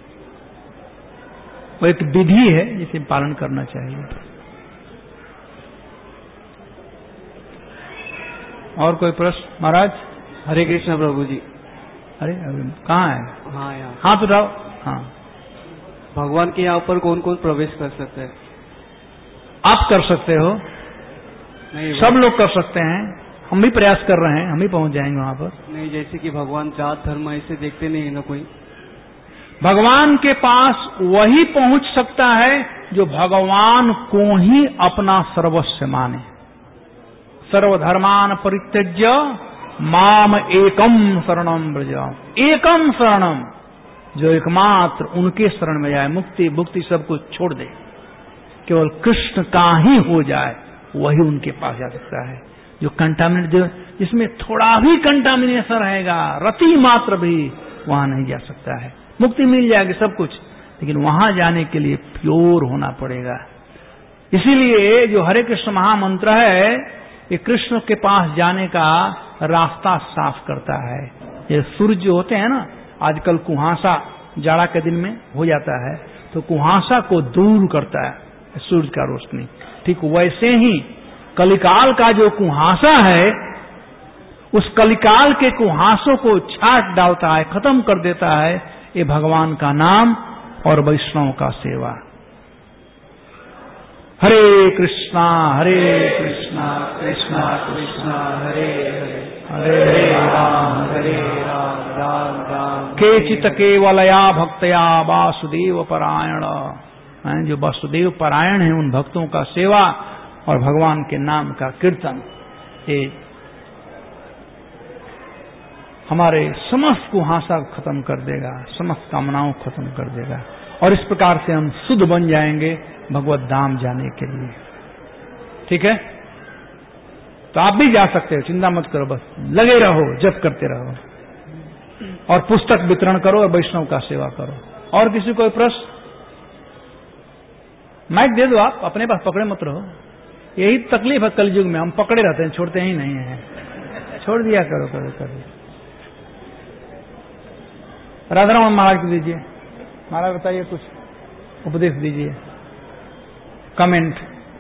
वो एक विधि है जिसे पालन करना चाहिए। और कोई प्रश्न महाराज? हरे कृष्ण प्रभु जी। अरे अरे कहाँ है? हाँ, यहाँ हाथ उठाओ। हाँ, भगवान के यहाँ पर कौन कौन प्रवेश कर सकते हैं? आप कर सकते हो, नहीं सब लोग कर सकते हैं, हम भी प्रयास कर रहे हैं, हम भी पहुंच जाएंगे वहां पर। नहीं, जैसे कि भगवान जात धर्म ऐसे देखते नहीं है ना कोई। भगवान के पास वही पहुंच सकता है जो भगवान को ही अपना सर्वस्व माने। सर्वधर्मान परित्यज्य माम एकम शरणम व्रज। एकम शरणम, जो एकमात्र उनके शरण में जाए, मुक्ति भुक्ति सब कुछ छोड़ दे, केवल कृष्ण का ही हो जाए, वही उनके पास जा सकता है। जो कंटामिनेट, जो जिसमें थोड़ा भी कंटामिनेशन रहेगा, रति मात्र भी, वहां नहीं जा सकता है। मुक्ति मिल जाएगी सब कुछ, लेकिन वहां जाने के लिए प्योर होना पड़ेगा। इसीलिए जो हरे कृष्ण महामंत्र है, ये कृष्ण के पास जाने का रास्ता साफ करता है। ये सूर्य जो होते हैं ना, आजकल कुहासा जाड़ा के दिन में हो जाता है, तो कुहासा को दूर करता है सूर्य का रोशनी। ठीक वैसे ही कलिकाल का जो कुहासा है, उस कलिकाल के कुहासों को छाट डालता है, खत्म कर देता है ये भगवान का नाम और वैष्णव का सेवा। हरे कृष्णा हरे कृष्णा कृष्णा कृष्णा हरे हरे, हरे राम हरे राम राम राम। केचित केवलया भक्तया वासुदेव परायण। जो वासुदेव परायण है, उन भक्तों का सेवा और भगवान के नाम का कीर्तन, ये हमारे समस्त कुहासा खत्म कर देगा, समस्त कामनाओं खत्म कर देगा, और इस प्रकार से हम शुद्ध बन जाएंगे भगवत धाम जाने के लिए। ठीक है, तो आप भी जा सकते हो, चिंता मत करो, बस लगे रहो, जप करते रहो और पुस्तक वितरण करो और वैष्णव का सेवा करो। और किसी कोई प्रश्न? माइक दे दो, आप अपने पास पकड़े मत रहो। यही तकलीफ है कलयुग में, हम पकड़े रहते हैं, छोड़ते ही नहीं है। छोड़ दिया करो करो करो। राधारमण महाराज को दीजिए। महाराज बताइए, कुछ उपदेश दीजिए, कमेंट।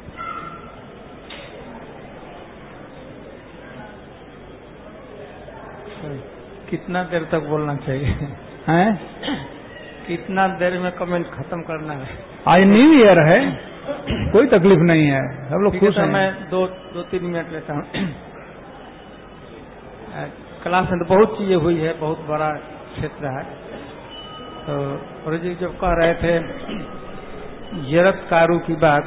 कितना देर तक बोलना चाहिए? हैं? कितना देर में कमेंट खत्म करना है? आज न्यू ईयर है, कोई तकलीफ नहीं है, सब लोग खुश है। हैं। मैं दो दो तीन मिनट लेता हूँ। क्लास में तो बहुत चीजें हुई है, बहुत बड़ा क्षेत्र है। तो गुरु जी जब कह रहे थे जरत्कारु की बात,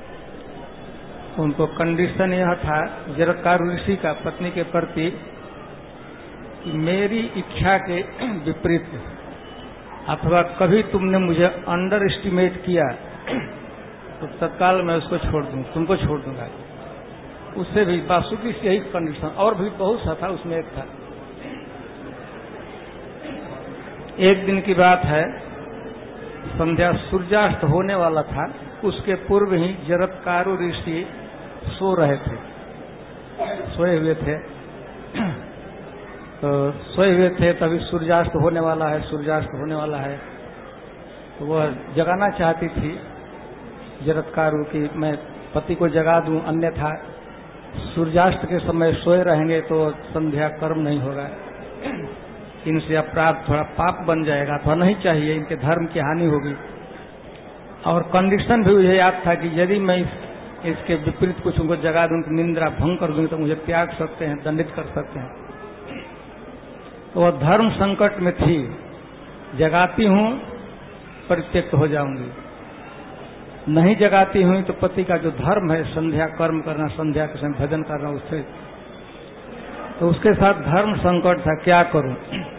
उनको कंडीशन यह था जरत्कारु ऋषि का पत्नी के प्रति कि मेरी इच्छा के विपरीत अथवा कभी तुमने मुझे अंडर एस्टिमेट किया तो तत्काल मैं उसको छोड़ दूं, तुमको छोड़ दूंगा। उससे भी वासुकी से यही कंडीशन, और भी बहुत सा था, उसमें एक था। एक दिन की बात है, संध्या सूर्यास्त होने वाला था, उसके पूर्व ही जरत्कारु ऋषि सो रहे थे, सोए हुए थे। तो सोए हुए थे, तभी सूर्यास्त होने वाला है, सूर्यास्त होने वाला है। तो वह जगाना चाहती थी जरत्कारु की मैं पति को जगा दूं, अन्यथा सूर्यास्त के समय सोए रहेंगे तो संध्या कर्म नहीं होगा, इनसे अपराध थोड़ा पाप बन जाएगा, अथवा नहीं चाहिए, इनके धर्म की हानि होगी। और कंडीशन भी मुझे याद था कि यदि मैं इस, इसके विपरीत कुछ उनको जगा दूं, तो निंद्रा भंग कर दूंगी तो मुझे त्याग सकते हैं, दंडित कर सकते हैं। तो वह धर्म संकट में थी, जगाती हूं परित्यक्त हो जाऊंगी, नहीं जगाती हुई तो पति का जो धर्म है संध्या कर्म करना, संध्या के समय भजन करना, उससे तो उसके साथ धर्म संकट था, क्या करूं,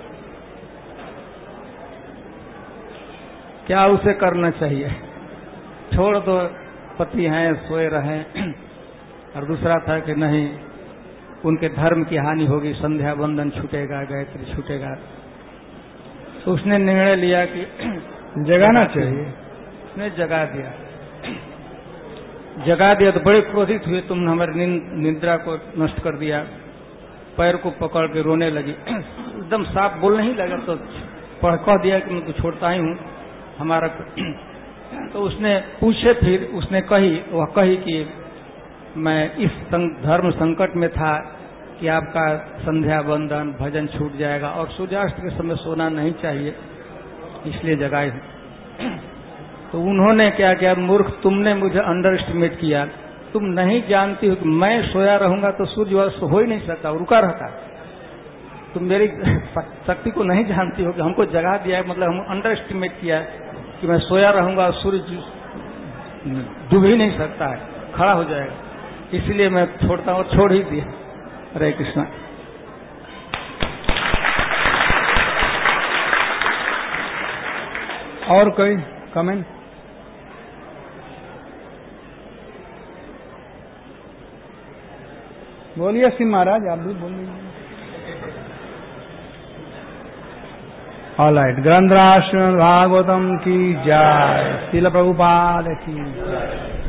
क्या उसे करना चाहिए? छोड़ दो, पति हैं, सोए रहें। और दूसरा था कि नहीं, उनके धर्म की हानि होगी, संध्या बंदन छूटेगा, गायत्री छूटेगा। तो उसने निर्णय लिया कि जगाना चाहिए। उसने जगा दिया जगा दिया तो बड़े क्रोधित हुए, तुमने हमारी निद्रा को नष्ट कर दिया। पैर को पकड़ के रोने लगी, एकदम साफ बोलने ही लगा। तो पढ़ कह दिया कि मैं तो छोड़ता ही हूँ हमारा। तो उसने पूछे, फिर उसने कही, वह कही कि मैं इस धर्म संकट में था कि आपका संध्या बंदन भजन छूट जाएगा और सूर्यास्त के समय सोना नहीं चाहिए, इसलिए जगाए। तो उन्होंने क्या किया, मूर्ख, तुमने मुझे अंडर एस्टिमेट किया, तुम नहीं जानती हो कि मैं सोया रहूंगा तो सूर्य हो ही नहीं सकता, रुका रहता। तुम मेरी शक्ति को नहीं जानती हो कि हमको जगा दिया है, मतलब हम अंडर एस्टिमेट किया कि मैं सोया रहूंगा और सूर्य डूब ही नहीं सकता है, खड़ा हो जाएगा, इसलिए मैं छोड़ता हूँ, और छोड़ ही दिया। हरे कृष्णा। और कोई कमेंट? बोलिए सिंह महाराज, आप भी बोलिए। ऑल राइट, ग्रंथराज श्रीमद् भागवतम की जय, श्रील प्रभुपाद की जय।